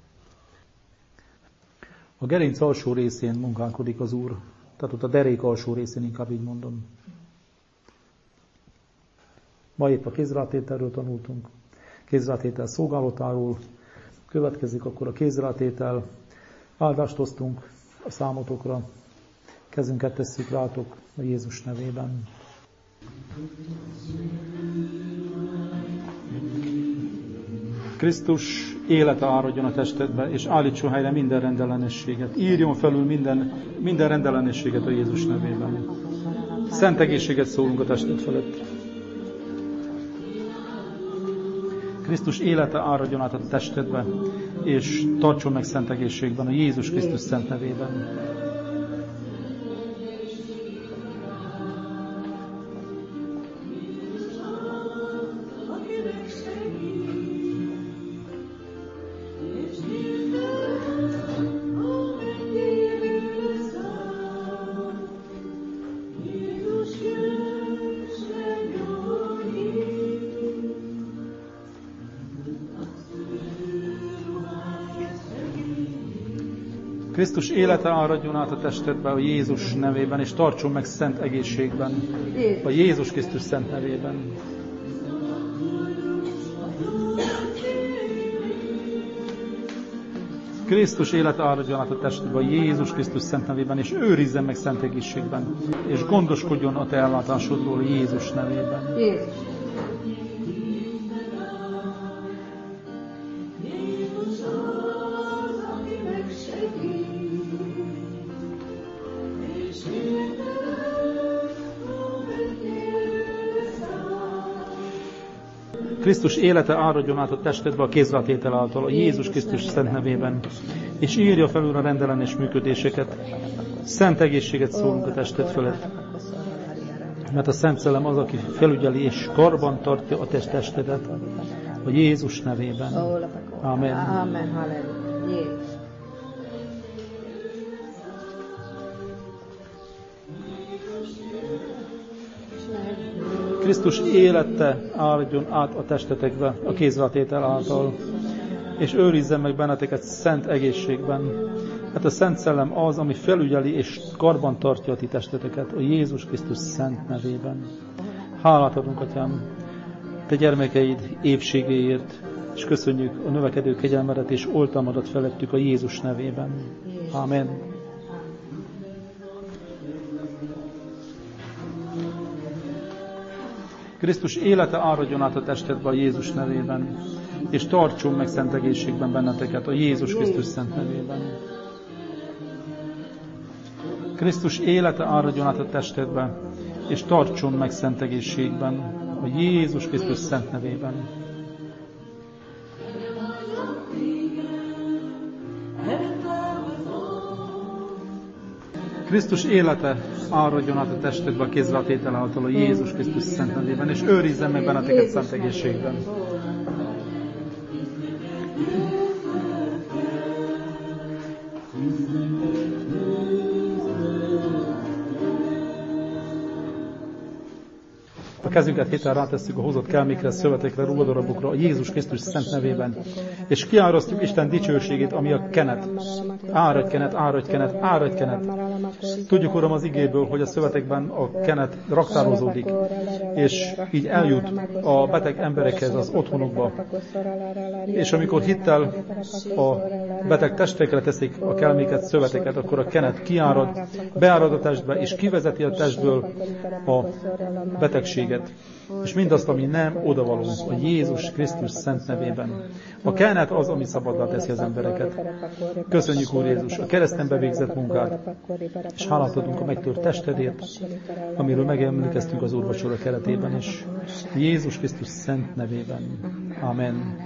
A gerinc alsó részén munkálkodik az Úr, tehát ott a derék alsó részén, inkább így mondom. Ma épp a kézrátételről tanultunk, kézrátétel szolgálatáról, következik akkor a kézrátétel, áldást hoztunk a számotokra, kezünket tesszük rátok a Jézus nevében. Krisztus élete áradjon a testedbe, és állítson helyre minden rendellenességet. Írjon felül minden, minden rendellenességet a Jézus nevében. Szent egészséget szólunk a tested felett. Krisztus élete áradjon át a testedbe, és tartson meg szent egészségben a Jézus Krisztus szent nevében. Krisztus élete áradjon át a testedbe a Jézus nevében, és tartson meg szent egészségben a Jézus Krisztus szent nevében. Krisztus élete áradjon át a testedbe a Jézus Krisztus szent nevében, és őrizzen meg szent egészségben, és gondoskodjon a te ellátásodról a Jézus nevében. Jézus. Krisztus élete áradjon át a testedbe a kézrátétel által, a Jézus Krisztus szent nevében, és írja felül a rendellenes működéseket. Szent egészséget szólunk a tested felett. Mert a Szent Szellem az, aki felügyeli és karban tartja a test testedet, a Jézus nevében. Amen. Amen. Halleluja. Krisztus élete áradjon át a testetekbe a kézrátétel által, és őrizzen meg benneteket szent egészségben. Hát a Szent Szellem az, ami felügyeli és karban tartja a ti testeteket, a Jézus Krisztus szent nevében. Hálát adunk, Atyám, te gyermekeid épségéért, és köszönjük a növekedő kegyelmedet és oltalmadat felettük a Jézus nevében. Amen. Krisztus élete áradjon át a testedbe a Jézus nevében, és tartson meg szent egészségben benneteket a Jézus Krisztus szent nevében. Krisztus élete áradjon át a testedbe, és tartson meg szent egészségben a Jézus Krisztus szent nevében. Krisztus élete áradjon át a testedbe a kézrátétel által a Jézus Krisztus szent nevében, és őrizzen meg benneteket szent egészségben. A kezünket héten rátesszük a hozott kelmékre, szövetekre, ruhadarabokra, a Jézus Krisztus szent nevében, és kiárasztjuk Isten dicsőségét, ami a kenet. Áradj kenet, áradj kenet, áradj kenet. Tudjuk, Uram, az igéből, hogy a szövetekben a kenet raktározódik, és így eljut a beteg emberekhez az otthonukba. És amikor hittel a beteg testekre teszik a kelméket, szöveteket, akkor a kenet kiárad, beárad a testbe, és kivezeti a testből a betegséget. És mindazt, ami nem odavaló a Jézus Krisztus szent nevében. A kenet az, ami szabaddá teszi az embereket. Köszönjük, Úr Jézus, a kereszten bevégzett munkát, és hálát adunk a megtört testedért, amiről megemlékeztünk az úrvacsora keretében is. Jézus Krisztus szent nevében. Amen.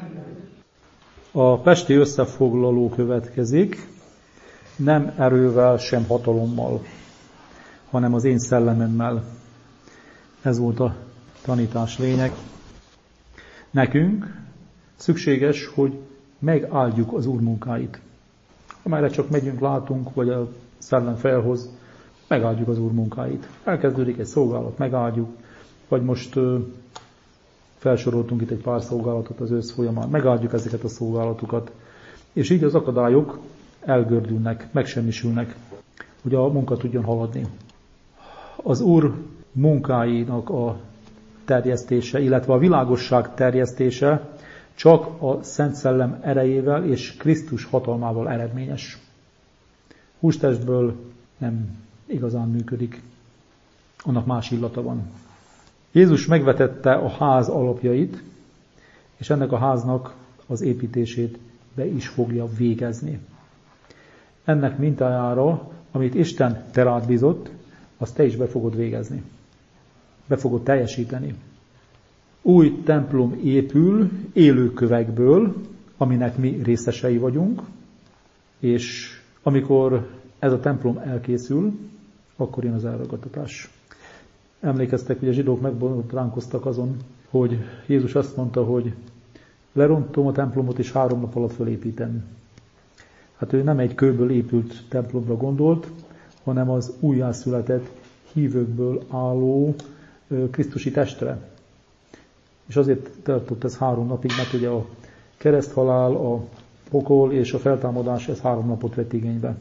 A pesti összefoglaló következik, nem erővel, sem hatalommal, hanem az én szellememmel. Ez volt a tanítás lényeg. Nekünk szükséges, hogy megáldjuk az Úr munkáit. Amelyre csak megyünk, látunk, vagy a szellem felhoz, megáldjuk az Úr munkáit. Elkezdődik egy szolgálat, megáldjuk, vagy most ö, felsoroltunk itt egy pár szolgálatot az ősz folyamán, megáldjuk ezeket a szolgálatokat, és így az akadályok elgördülnek, megsemmisülnek, hogy a munka tudjon haladni. Az Úr munkáinak a terjesztése, illetve a világosság terjesztése csak a Szent Szellem erejével és Krisztus hatalmával eredményes. Hústestből nem igazán működik, annak más illata van. Jézus megvetette a ház alapjait, és ennek a háznak az építését be is fogja végezni. Ennek mintájára, amit Isten te rád bízott, azt te is be fogod végezni. Be fogod teljesíteni. Új templom épül élőkövekből, aminek mi részesei vagyunk, és amikor ez a templom elkészül, akkor jön az elragadtatás. Emlékeztek, hogy a zsidók megbotránkoztak azon, hogy Jézus azt mondta, hogy lerontom a templomot, és három nap alatt fölépítem. Hát ő nem egy kőből épült templomra gondolt, hanem az újjászületett hívőkből álló krisztusi testre. És azért tartott ez három napig, mert ugye a kereszthalál, a pokol és a feltámadás, ez három napot vett igénybe.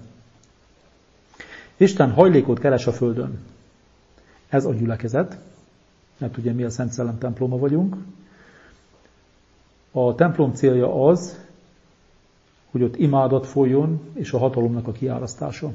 Isten hajlékot keres a földön. Ez a gyülekezet, mert ugye mi a Szent Szellem temploma vagyunk. A templom célja az, hogy ott imádat folyjon, és a hatalomnak a kiárasztása.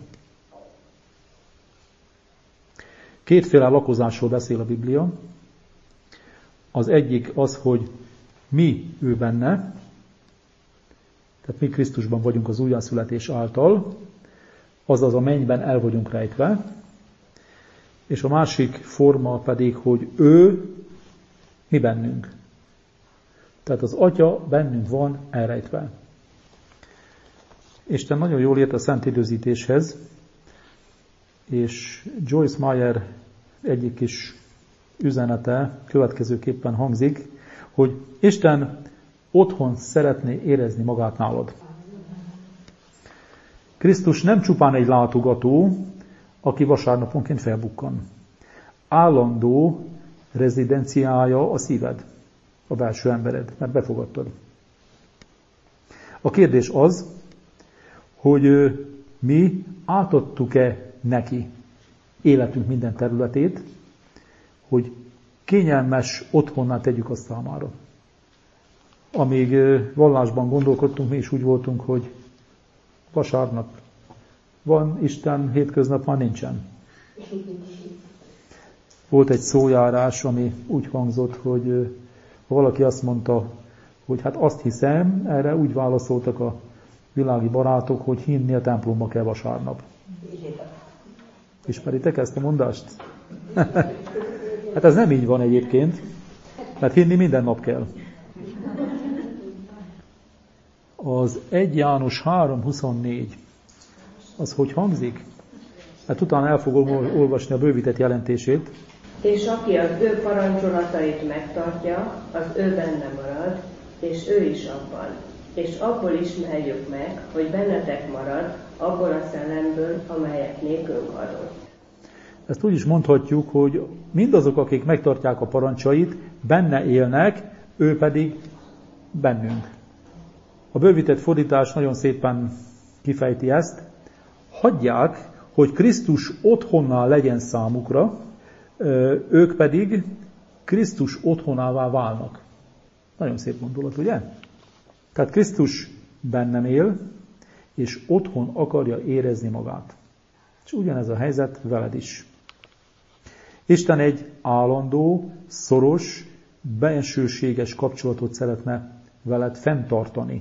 Kétféle lakozásról beszél a Biblia. Az egyik az, hogy mi ő benne, tehát mi Krisztusban vagyunk az újjászületés által, azaz a mennyben el vagyunk rejtve, és a másik forma pedig, hogy ő mi bennünk. Tehát az Atya bennünk van elrejtve. Isten nagyon jól ért a szent időzítéshez, és Joyce Meyer egyik kis üzenete következőképpen hangzik, hogy Isten otthon szeretné érezni magát nálad. Krisztus nem csupán egy látogató, aki vasárnaponként felbukkan. Állandó rezidenciája a szíved, a belső embered, mert befogadtad. A kérdés az, hogy mi átadtuk-e neki életünk minden területét, hogy kényelmes otthonná tegyük azt számára. Amíg vallásban gondolkodtunk, mi is úgy voltunk, hogy vasárnap van Isten, hétköznap már nincsen. Volt egy szójárás, ami úgy hangzott, hogy valaki azt mondta, hogy hát azt hiszem, erre úgy válaszoltak a világi barátok, hogy hinni a templomba kell vasárnap. Ismeritek ezt a mondást? Hát ez nem így van egyébként, mert hinni minden nap kell. Az egy János három huszonnégy, az hogy hangzik? Hát utána el fogom olvasni a bővített jelentését. És aki az ő parancsolatait megtartja, az ő benne marad, és ő is abban. És abból ismerjük meg, hogy bennetek marad, abból a szellemből, amelyet nékünk adott. Ezt úgy is mondhatjuk, hogy mindazok, akik megtartják a parancsait, benne élnek, ő pedig bennünk. A bővített fordítás nagyon szépen kifejti ezt. Hagyják, hogy Krisztus otthonnál legyen számukra, ők pedig Krisztus otthonává válnak. Nagyon szép gondolat, ugye? Tehát Krisztus bennem él, és otthon akarja érezni magát. És ugyanez a helyzet veled is. Isten egy állandó, szoros, bensőséges kapcsolatot szeretne veled fenntartani.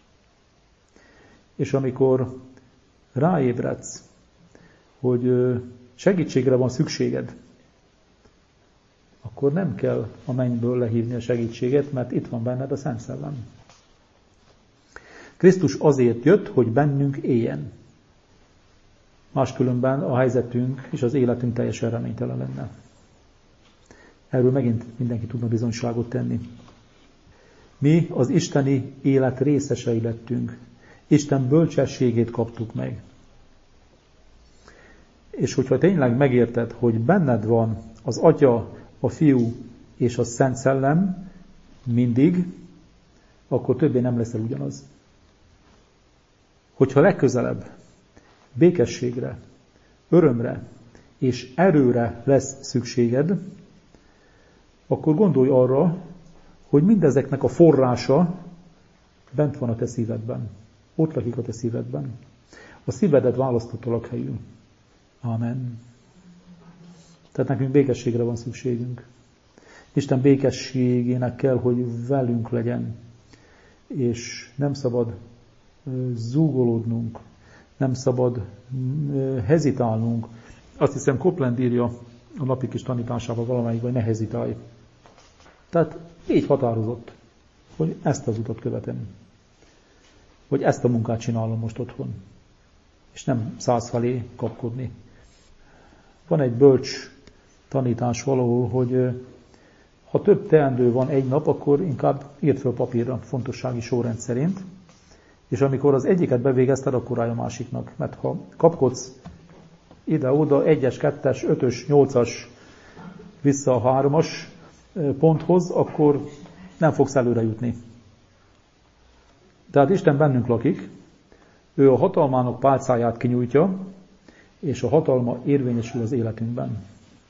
És amikor ráébredsz, hogy segítségre van szükséged, akkor nem kell a mennyből lehívni a segítséget, mert itt van benned a Szent Szellem. Krisztus azért jött, hogy bennünk éljen. Máskülönben a helyzetünk és az életünk teljesen reménytelen lenne. Erről megint mindenki tudna bizonyságot tenni. Mi az isteni élet részesei lettünk. Isten bölcsességét kaptuk meg. És hogyha tényleg megérted, hogy benned van az Atya, a Fiú és a Szent Szellem mindig, akkor többé nem leszel ugyanaz. Hogyha legközelebb békességre, örömre és erőre lesz szükséged, akkor gondolj arra, hogy mindezeknek a forrása bent van a te szívedben. Ott lakik a te szívedben. A szívedet választottalak helyül. Amen. Tehát nekünk békességre van szükségünk. Isten békességének kell, hogy velünk legyen. És nem szabad zúgolódnunk, nem szabad hezitálnunk. Azt hiszem, Copeland írja a napi kis tanításában valamelyik, vagy ne hezitálj. Tehát így határozott, hogy ezt az utat követem. Hogy ezt a munkát csinálom most otthon. És nem száz felé kapkodni. Van egy bölcs tanítás valahol, hogy ha több teendő van egy nap, akkor inkább írd fel papírra fontossági sorrend szerint, és amikor az egyiket bevégezted, akkor állj a másiknak. Mert ha kapkodsz ide-oda, egyes, kettes, ötös, nyolcas, vissza a hármas ponthoz, akkor nem fogsz előre jutni. Tehát Isten bennünk lakik, ő a hatalmának pálcáját kinyújtja, és a hatalma érvényesül az életünkben.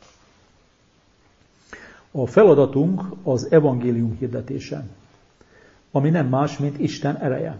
A feladatunk az evangélium hirdetése, ami nem más, mint Isten ereje.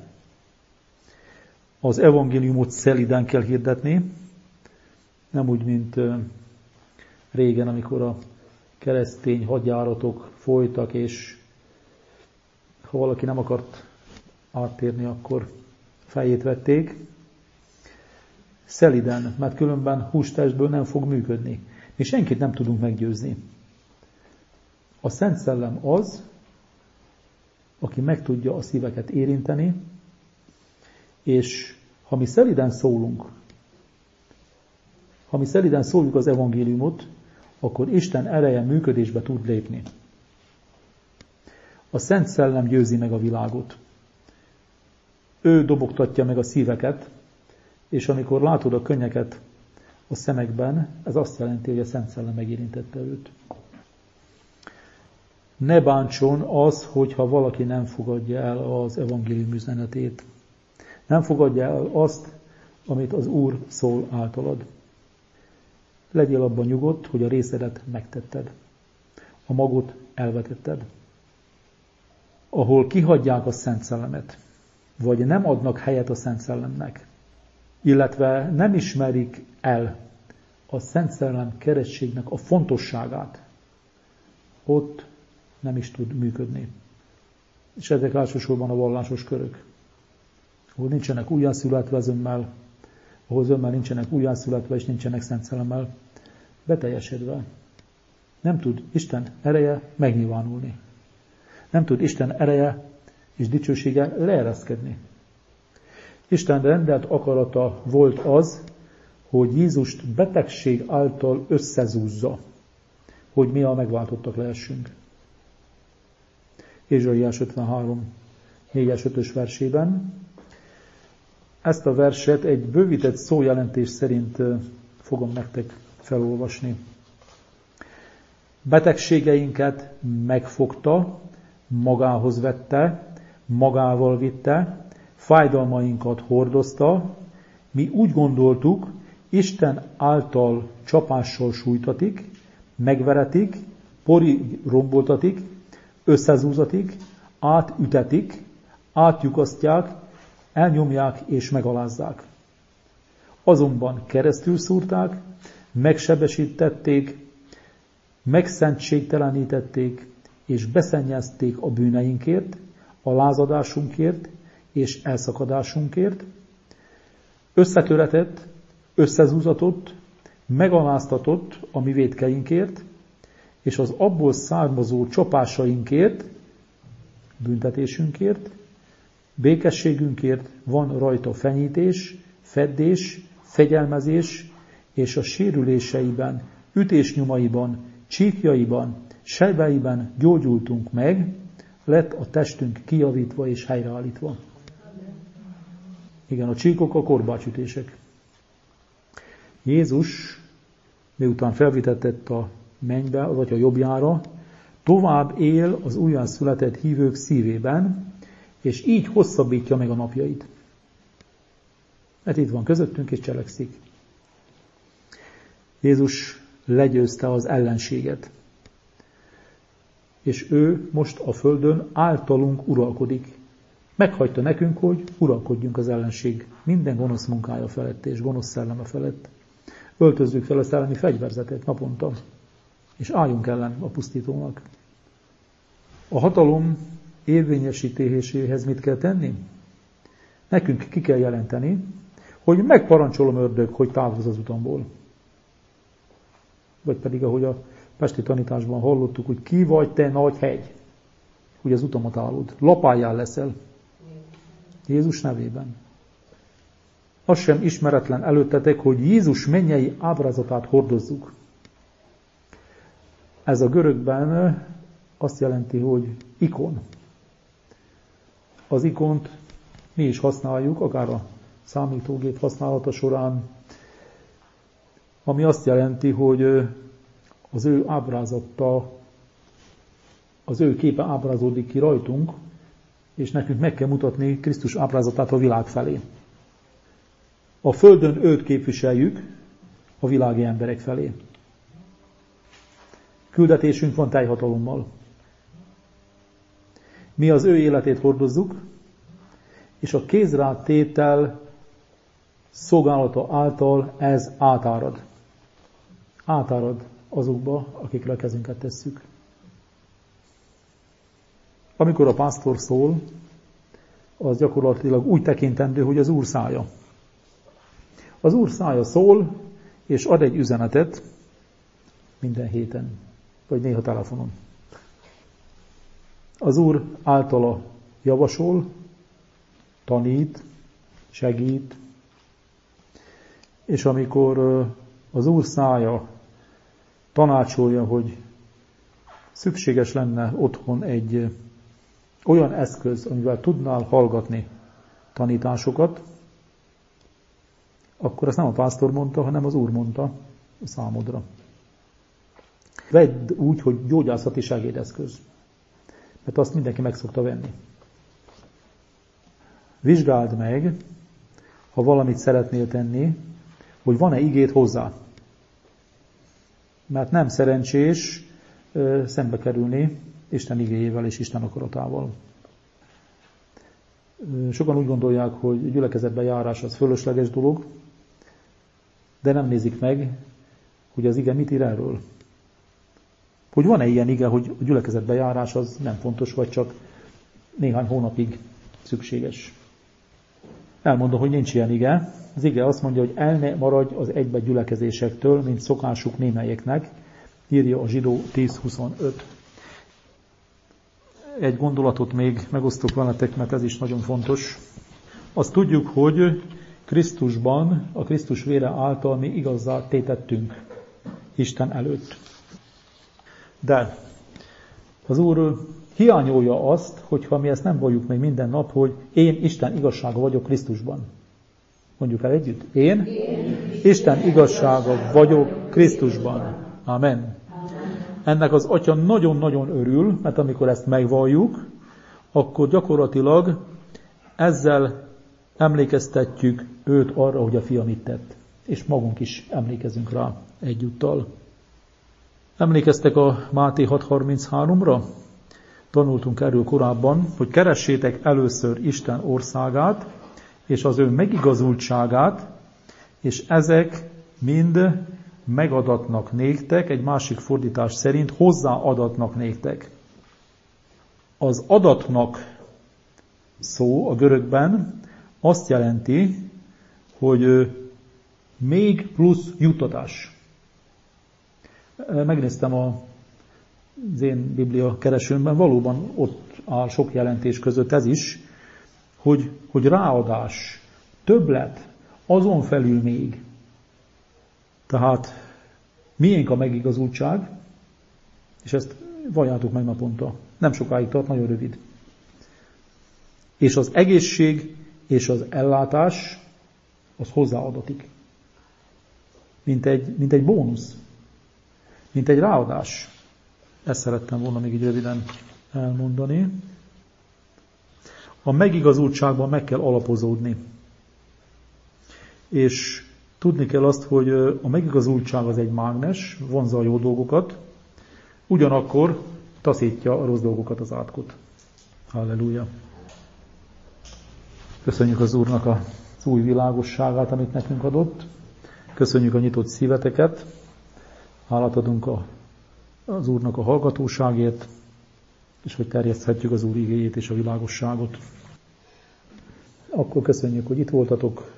Az evangéliumot szelíden kell hirdetni, nem úgy, mint régen, amikor a keresztény hadjáratok folytak, és ha valaki nem akart áttérni, akkor fejét vették. Szeliden, mert különben hústestből nem fog működni. Mi senkit nem tudunk meggyőzni. A Szent Szellem az, aki meg tudja a szíveket érinteni, és ha mi szeliden szólunk, ha mi szeliden szóljuk az evangéliumot, akkor Isten ereje működésbe tud lépni. A Szent Szellem győzi meg a világot. Ő dobogtatja meg a szíveket, és amikor látod a könnyeket a szemekben, ez azt jelenti, hogy a Szent Szellem megérintette őt. Ne bántson az, hogyha valaki nem fogadja el az evangélium üzenetét. Nem fogadja el azt, amit az Úr szól általad. Legyél abban nyugodt, hogy a részedet megtetted. A magot elvetetted. Ahol kihagyják a Szent Szellemet, vagy nem adnak helyet a Szent Szellemnek, illetve nem ismerik el a Szent Szellem keresztségnek a fontosságát, ott nem is tud működni. És ezek elsősorban a vallásos körök, ahol nincsenek újjászületve az önmel, ahol az önmel nincsenek újjászületve és nincsenek Szent Szellemmel beteljesedve. Nem tud Isten ereje megnyilvánulni. Nem tud Isten ereje és dicsősége leereszkedni. Isten rendelt akarata volt az, hogy Jézust betegség által összezúzza, hogy mi a megváltottak lehessünk. Ézsaiás ötvenhárom négyes ötös versében. Ezt a verset egy bővített szójelentés szerint fogom nektek felolvasni. Betegségeinket megfogta, magához vette, magával vitte, fájdalmainkat hordozta, mi úgy gondoltuk, Isten által csapással sújtatik, megveretik, porig romboltatik, összezúzatik, átütetik, átlyukasztják, elnyomják és megalázzák. Azonban keresztül szúrták, megsebesítették, megszentségtelenítették, és beszennyezték a bűneinkért, a lázadásunkért és elszakadásunkért, összetöretett, összezúzatott, megaláztatott a mi vétkeinkért, és az abból származó csapásainkért, büntetésünkért, békességünkért van rajta fenyítés, feddés, fegyelmezés, és a sérüléseiben, ütésnyomaiban, csíkjaiban, sebeiben gyógyultunk meg, lett a testünk kijavítva és helyreállítva. Igen, a csíkok a korbácsütések. Jézus, miután felvitetett a mennybe, vagy a jobbjára, tovább él az újjászületett hívők szívében, és így hosszabbítja meg a napjait. Mert itt van közöttünk, és cselekszik. Jézus legyőzte az ellenséget. És ő most a földön általunk uralkodik. Meghagyta nekünk, hogy uralkodjunk az ellenség minden gonosz munkája felett és gonosz szelleme felett. Öltözzük fel a szellemi fegyverzetet naponta, és álljunk ellen a pusztítónak. A hatalom érvényesítéséhez mit kell tenni? Nekünk ki kell jelenteni, hogy megparancsolom ördög, hogy távozz az utamból. Vagy pedig, ahogy a pesti tanításban hallottuk, hogy ki vagy te nagy hegy, hogy az utamat állod. Lapályán leszel. Jézus nevében. Az sem ismeretlen előttetek, hogy Jézus mennyei ábrázatát hordozzuk. Ez a görögben azt jelenti, hogy ikon. Az ikont mi is használjuk, akár a számítógép használata során, ami azt jelenti, hogy az ő ábrázata, az ő képe ábrázódik ki rajtunk, és nekünk meg kell mutatni Krisztus ábrázatát a világ felé. A földön őt képviseljük a világi emberek felé. Küldetésünk van teljhatalommal. Mi az ő életét hordozzuk, és a kézrátétel szolgálata által ez átárad. Átárad azokba, akikre a kezünket tesszük. Amikor a pásztor szól, az gyakorlatilag úgy tekintendő, hogy az Úr szája. Az Úr szája szól, és ad egy üzenetet minden héten, vagy néha telefonon. Az Úr általa javasol, tanít, segít, és amikor az Úr szája tanácsolja, hogy szükséges lenne otthon egy olyan eszköz, amivel tudnál hallgatni tanításokat, akkor ezt nem a pásztor mondta, hanem az Úr mondta a számodra. Vedd úgy, hogy gyógyászati segédeszköz, mert azt mindenki meg szokta venni. Vizsgáld meg, ha valamit szeretnél tenni, hogy van-e igét hozzá. Mert nem szerencsés ö, szembe kerülni Isten igéjével és Isten akaratával. Sokan úgy gondolják, hogy gyülekezetbe járás az fölösleges dolog, de nem nézik meg, hogy az ige mit ír erről. Hogy van-e ilyen ige, hogy a gyülekezetbe járás az nem fontos, vagy csak néhány hónapig szükséges. Elmondom, hogy nincs ilyen ige. Az ige azt mondja, hogy el ne maradj az egybe gyülekezésektől, mint szokásuk némelyeknek, írja a Zsidó tíz huszonöt. Egy gondolatot még megosztok veletek, mert ez is nagyon fontos. Azt tudjuk, hogy Krisztusban, a Krisztus vére által mi igazzá tétettünk Isten előtt. De az Úr hiányolja azt, hogyha mi ezt nem valljuk meg minden nap, hogy én Isten igazsága vagyok Krisztusban. Mondjuk el együtt. Én, én Isten igazsága vagyok Krisztusban. Amen. Ennek az Atya nagyon-nagyon örül, mert amikor ezt megvalljuk, akkor gyakorlatilag ezzel emlékeztetjük őt arra, hogy a Fia mit tett. És magunk is emlékezünk rá egyúttal. Emlékeztek a Máté hat harminchárom-ra? Tanultunk erről korábban, hogy keressétek először Isten országát, és az ő megigazultságát, és ezek mind megadatnak néktek, egy másik fordítás szerint hozzáadatnak néktek. Az adatnak szó a görögben azt jelenti, hogy még plusz juttatás. Megnéztem a az én Biblia keresőmben, valóban ott áll sok jelentés között ez is, hogy, hogy ráadás, többlet, azon felül még. Tehát miénk a megigazultság, és ezt valljátok meg naponta. Nem sokáig tart, nagyon rövid. És az egészség és az ellátás, az hozzáadatik. Mint egy, mint egy bónusz, mint egy ráadás. Ezt szerettem volna még így röviden elmondani. A megigazultságban meg kell alapozódni. És tudni kell azt, hogy a megigazultság az egy mágnes, vonzza a jó dolgokat, ugyanakkor taszítja a rossz dolgokat, az átkot. Halleluja! Köszönjük az Úrnak az új világosságát, amit nekünk adott. Köszönjük a nyitott szíveteket. Hálát adunk a az Úrnak a hallgatóságért, és hogy terjeszthetjük az Úr igéjét és a világosságot. Akkor köszönjük, hogy itt voltatok.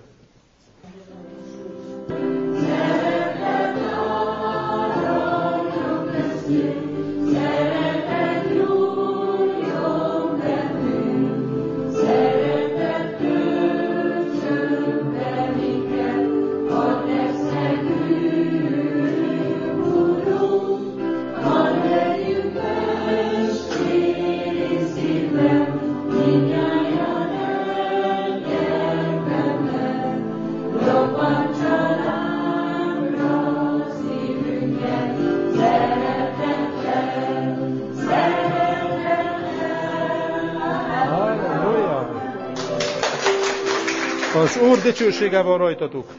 Az Úr dicsősége van rajtatok.